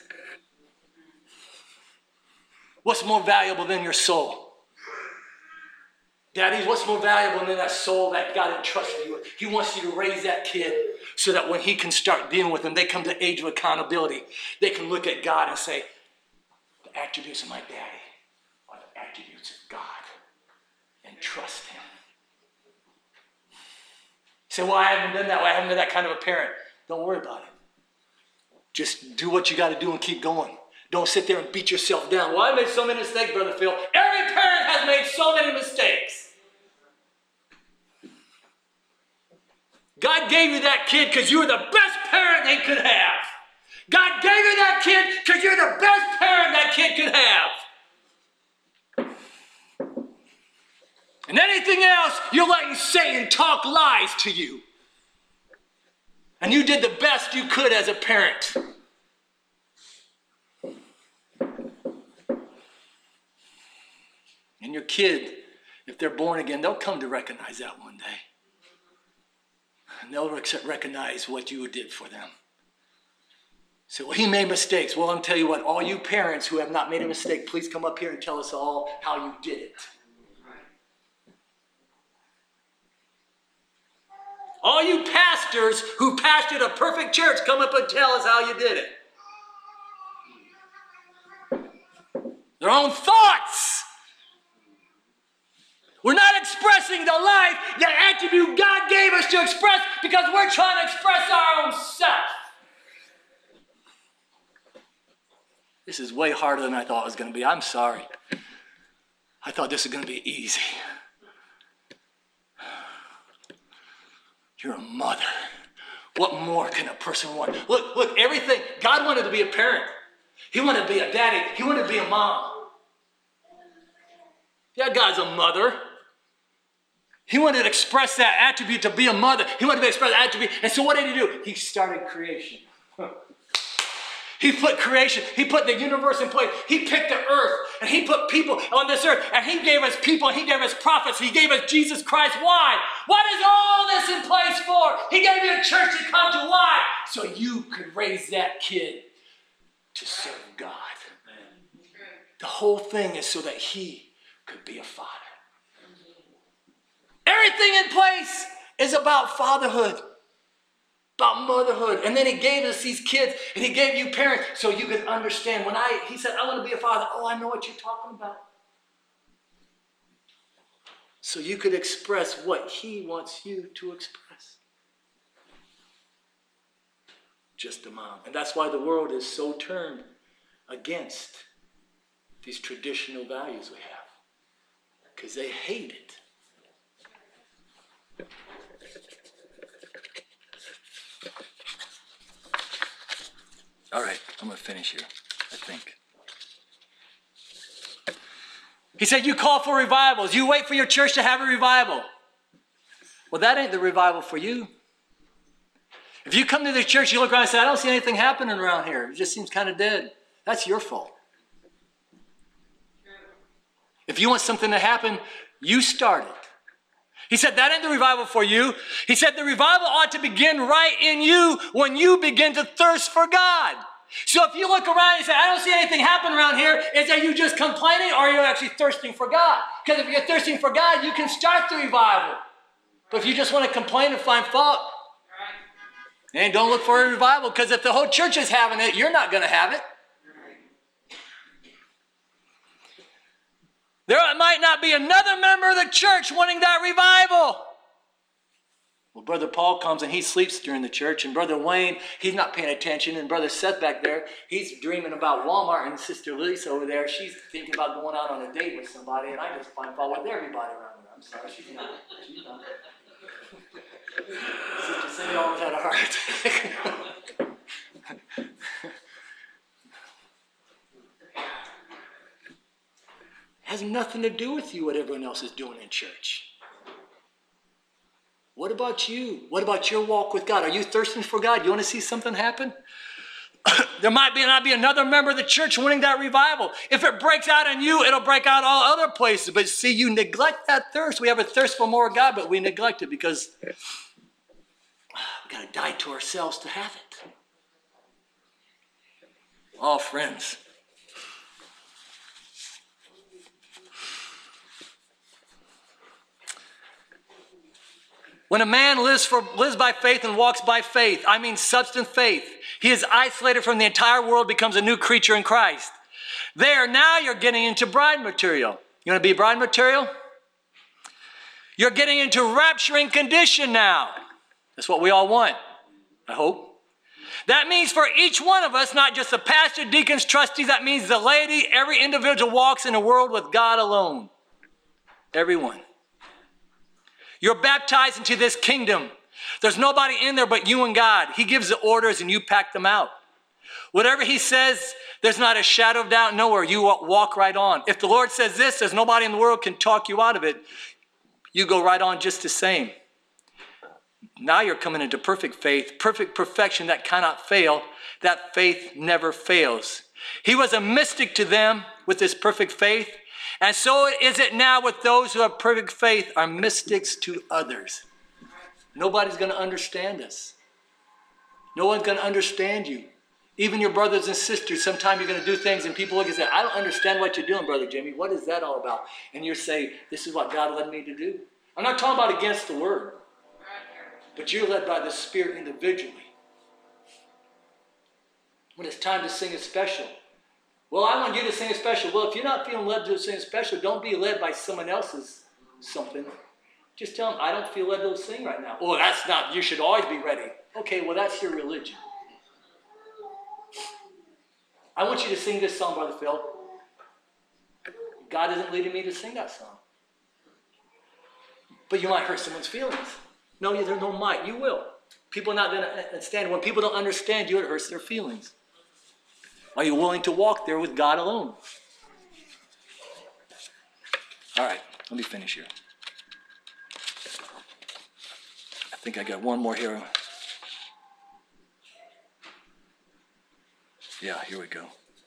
S3: What's more valuable than your soul? Daddies, what's more valuable than that soul that God entrusted you with? He wants you to raise that kid so that when he can start dealing with them, they come to the age of accountability. They can look at God and say, the attributes of my daddy are the attributes of God, and trust him. You say, well, I haven't done that. Well, I haven't been that kind of a parent. Don't worry about it. Just do what you got to do and keep going. Don't sit there and beat yourself down. Well, I made so many mistakes, Brother Phil. Every parent has made so many mistakes. God gave you that kid because you were the best parent they could have. God gave you that kid because you're the best parent that kid could have. And anything else, you're letting Satan talk lies to you. And you did the best you could as a parent. And your kid, if they're born again, they'll come to recognize that one day. And they'll recognize what you did for them. So, well, he made mistakes. Well, I'm telling you what, all you parents who have not made a mistake, please come up here and tell us all how you did it. All you pastors who pastored a perfect church, come up and tell us how you did it. Their own thoughts. We're not expressing the life, the attribute God gave us to express because we're trying to express our own self. This is way harder than I thought it was going to be. I'm sorry. I thought this was going to be easy. You're a mother. What more can a person want? Look, everything. God wanted to be a parent. He wanted to be a daddy. He wanted to be a mom. Yeah, God's a mother. He wanted to express that attribute to be a mother. He wanted to express that attribute. And so what did he do? He started creation. He put creation. He put the universe in place. He picked the earth. And he put people on this earth. And he gave us people. He gave us prophets. He gave us Jesus Christ. Why? What is all this in place for? He gave you a church to come to. Why? So you could raise that kid to serve God. The whole thing is so that he could be a father. Everything in place is about fatherhood, about motherhood. And then he gave us these kids, and he gave you parents so you could understand. He said, I want to be a father. Oh, I know what you're talking about. So you could express what he wants you to express. Just a mom. And that's why the world is so turned against these traditional values we have. Because they hate it. All right, I'm going to finish here, I think. He said, you call for revivals. You wait for your church to have a revival. Well, that ain't the revival for you. If you come to the church, you look around and say, I don't see anything happening around here. It just seems kind of dead. That's your fault. If you want something to happen, you start it. He said, that ain't the revival for you. He said, the revival ought to begin right in you when you begin to thirst for God. So if you look around and say, I don't see anything happen around here, is that you just complaining or are you actually thirsting for God? Because if you're thirsting for God, you can start the revival. But if you just want to complain and find fault, And don't look for a revival, because if the whole church is having it, you're not going to have it. There might not be another member of the church wanting that revival. Well, Brother Paul comes and he sleeps during the church, and Brother Wayne, he's not paying attention, and Brother Seth back there, he's dreaming about Walmart, and Sister Lisa over there, she's thinking about going out on a date with somebody, and I just find fault with everybody around here. I'm sorry, she's not. She's not. Sister Cindy always had a heart. Has nothing to do with you, what everyone else is doing in church. What about you? What about your walk with God? Are you thirsting for God? You want to see something happen? There might not be another member of the church wanting that revival. If it breaks out in you, it'll break out all other places. But see, you neglect that thirst. We have a thirst for more of God, but we neglect it because we got to die to ourselves to have it. Oh, friends. When a man lives by faith and walks by faith, I mean substance faith, he is isolated from the entire world, becomes a new creature in Christ. There, now you're getting into bride material. You want to be bride material? You're getting into rapturing condition now. That's what we all want, I hope. That means for each one of us, not just the pastor, deacons, trustees, that means the laity, every individual walks in a world with God alone. Everyone. You're baptized into this kingdom. There's nobody in there but you and God. He gives the orders and you pack them out. Whatever he says, there's not a shadow of doubt nowhere. You walk right on. If the Lord says this, there's nobody in the world can talk you out of it. You go right on just the same. Now you're coming into perfect faith, perfect perfection that cannot fail. That faith never fails. He was a mystic to them with his perfect faith. And so is it now with those who have perfect faith are mystics to others. Nobody's going to understand us. No one's going to understand you. Even your brothers and sisters, sometimes you're going to do things and people look and say, I don't understand what you're doing, Brother Jimmy. What is that all about? And you say, this is what God led me to do. I'm not talking about against the word, but you're led by the Spirit individually. When it's time to sing a special, well, I want you to sing a special. Well, if you're not feeling led to sing a special, don't be led by someone else's something. Just tell them, I don't feel led to sing right now. Well, that's not, you should always be ready. Okay, well, that's your religion. I want you to sing this song, Brother Phil. God isn't leading me to sing that song. But you might hurt someone's feelings. No, there's no might. You will. People are not going to understand. When people don't understand you, it hurts their feelings. Are you willing to walk there with God alone? All right, let me finish here. I think I got one more here. Yeah, here we go.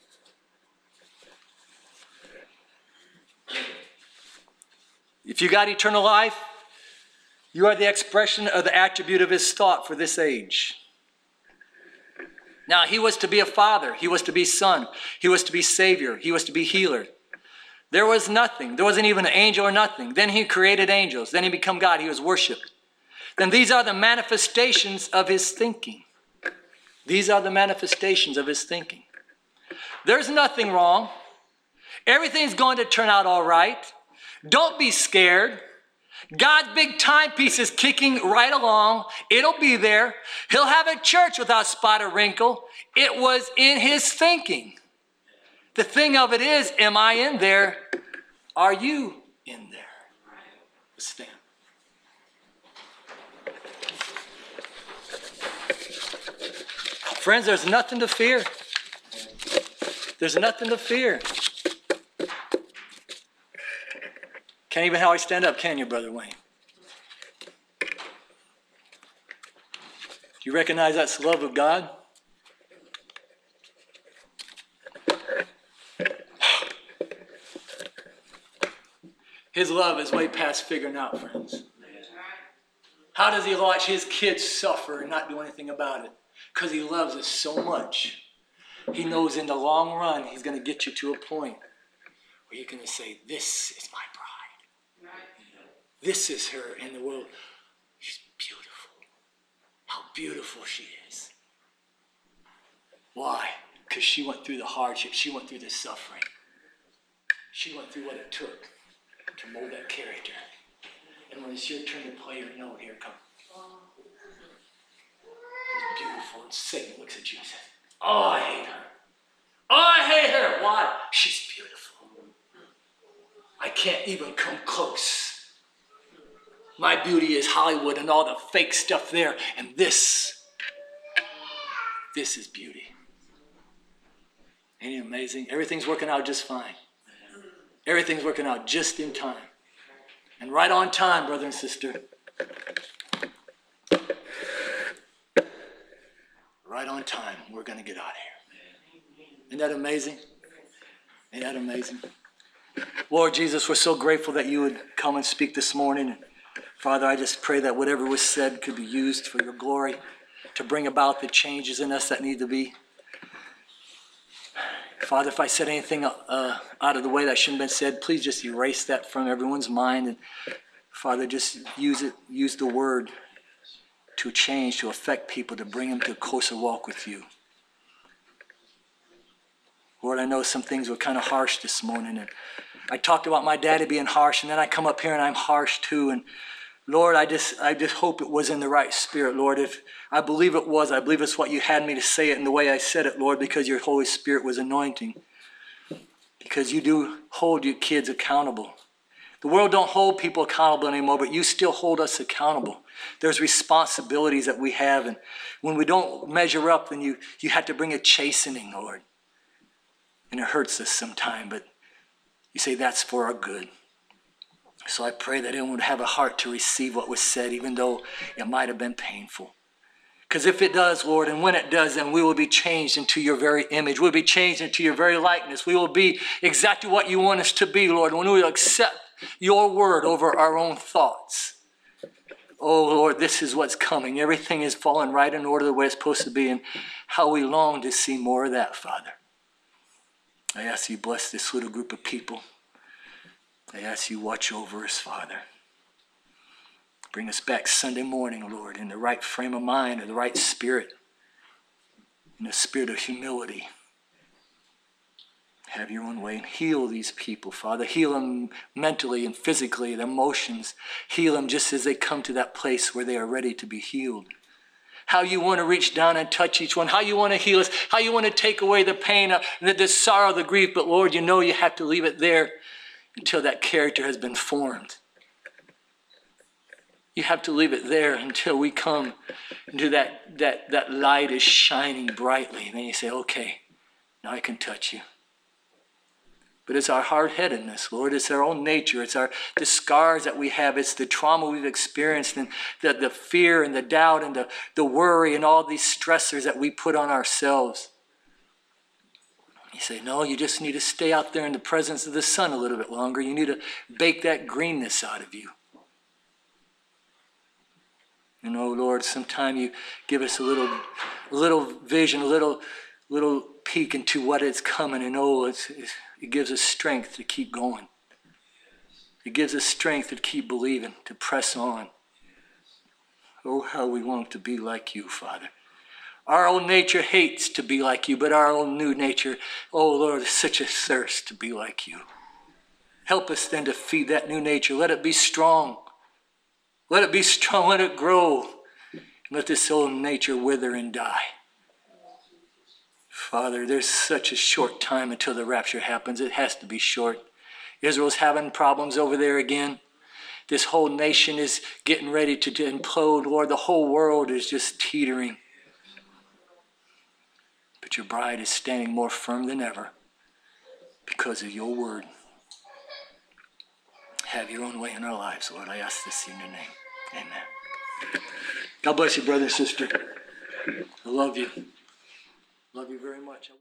S3: If you got eternal life, you are the expression of the attribute of his thought for this age. Now, he was to be a father. He was to be son. He was to be savior. He was to be healer. There was nothing. There wasn't even an angel or nothing. Then he created angels. Then he became God. He was worshipped. Then these are the manifestations of his thinking. These are the manifestations of his thinking. There's nothing wrong. Everything's going to turn out all right. Don't be scared. God's big timepiece is kicking right along. It'll be there. He'll have a church without spot or wrinkle. It was in his thinking. The thing of it is, am I in there? Are you in there? Let's stand. Friends, there's nothing to fear. There's nothing to fear. Can't even hardly stand up, can you, Brother Wayne? Do you recognize that's the love of God? His love is way past figuring out, friends. How does he watch his kids suffer and not do anything about it? Because he loves us so much. He knows in the long run he's going to get you to a point where you're going to say, this is my bride. This is her in the world. She's beautiful. How how beautiful she is. Why? Because she went through the hardship. She went through the suffering. She went through what it took to mold that character. And when it's your turn to play your note, here it comes. It's beautiful. And Satan looks at you and says, oh, I hate her. Oh, I hate her. Why? She's beautiful. I can't even come close. My beauty is Hollywood and all the fake stuff there. And this is beauty. Ain't it amazing? Everything's working out just fine. Everything's working out just in time. And right on time, brother and sister. Right on time, we're going to get out of here. Isn't that amazing? Isn't that amazing? Lord Jesus, we're so grateful that you would come and speak this morning. And Father, I just pray that whatever was said could be used for your glory to bring about the changes in us that need to be. Father, if I said anything out of the way that shouldn't have been said, please just erase that from everyone's mind. And Father, just use the word to change, to affect people, to bring them to a closer walk with you. Lord, I know some things were kind of harsh this morning. And I talked about my daddy being harsh, and then I come up here and I'm harsh too. And Lord, I just hope it was in the right spirit, Lord. If I believe it was, I believe it's what you had me to say it in the way I said it, Lord, because your Holy Spirit was anointing. Because you do hold your kids accountable. The world don't hold people accountable anymore, but you still hold us accountable. There's responsibilities that we have, and when we don't measure up, then you have to bring a chastening, Lord. And it hurts us sometimes, but you say that's for our good. So I pray that everyone would have a heart to receive what was said, even though it might have been painful. Because if it does, Lord, and when it does, then we will be changed into your very image. We'll be changed into your very likeness. We will be exactly what you want us to be, Lord, when we accept your word over our own thoughts. Oh, Lord, this is what's coming. Everything is falling right in order the way it's supposed to be, and how we long to see more of that, Father. I ask you bless this little group of people. I ask you watch over us, Father. Bring us back Sunday morning, Lord, in the right frame of mind, in the right spirit, in the spirit of humility. Have your own way and heal these people, Father. Heal them mentally and physically, their emotions. Heal them just as they come to that place where they are ready to be healed. How you want to reach down and touch each one. How you want to heal us. How you want to take away the pain, the sorrow, the grief. But Lord, you know you have to leave it there until that character has been formed. You have to leave it there until we come into that light is shining brightly. And then you say, okay, now I can touch you. But it's our hard-headedness, Lord. It's our own nature. It's the scars that we have. It's the trauma we've experienced, and the fear and the doubt and the worry and all these stressors that we put on ourselves. You say, no, you just need to stay out there in the presence of the sun a little bit longer. You need to bake that greenness out of you. And oh, Lord, sometime you give us a little vision, a little peek into what is coming. And oh, it gives us strength to keep going. It gives us strength to keep believing, to press on. Oh, how we want to be like you, Father. Our old nature hates to be like you, but our own new nature, oh, Lord, is such a thirst to be like you. Help us then to feed that new nature. Let it be strong. Let it be strong. Let it grow. Let this old nature wither and die. Father, there's such a short time until the rapture happens. It has to be short. Israel's having problems over there again. This whole nation is getting ready to implode. Lord, the whole world is just teetering. But your bride is standing more firm than ever because of your word. Have your own way in our lives, Lord. I ask this in your name. Amen. God bless you, brother and sister. I love you. Love you very much.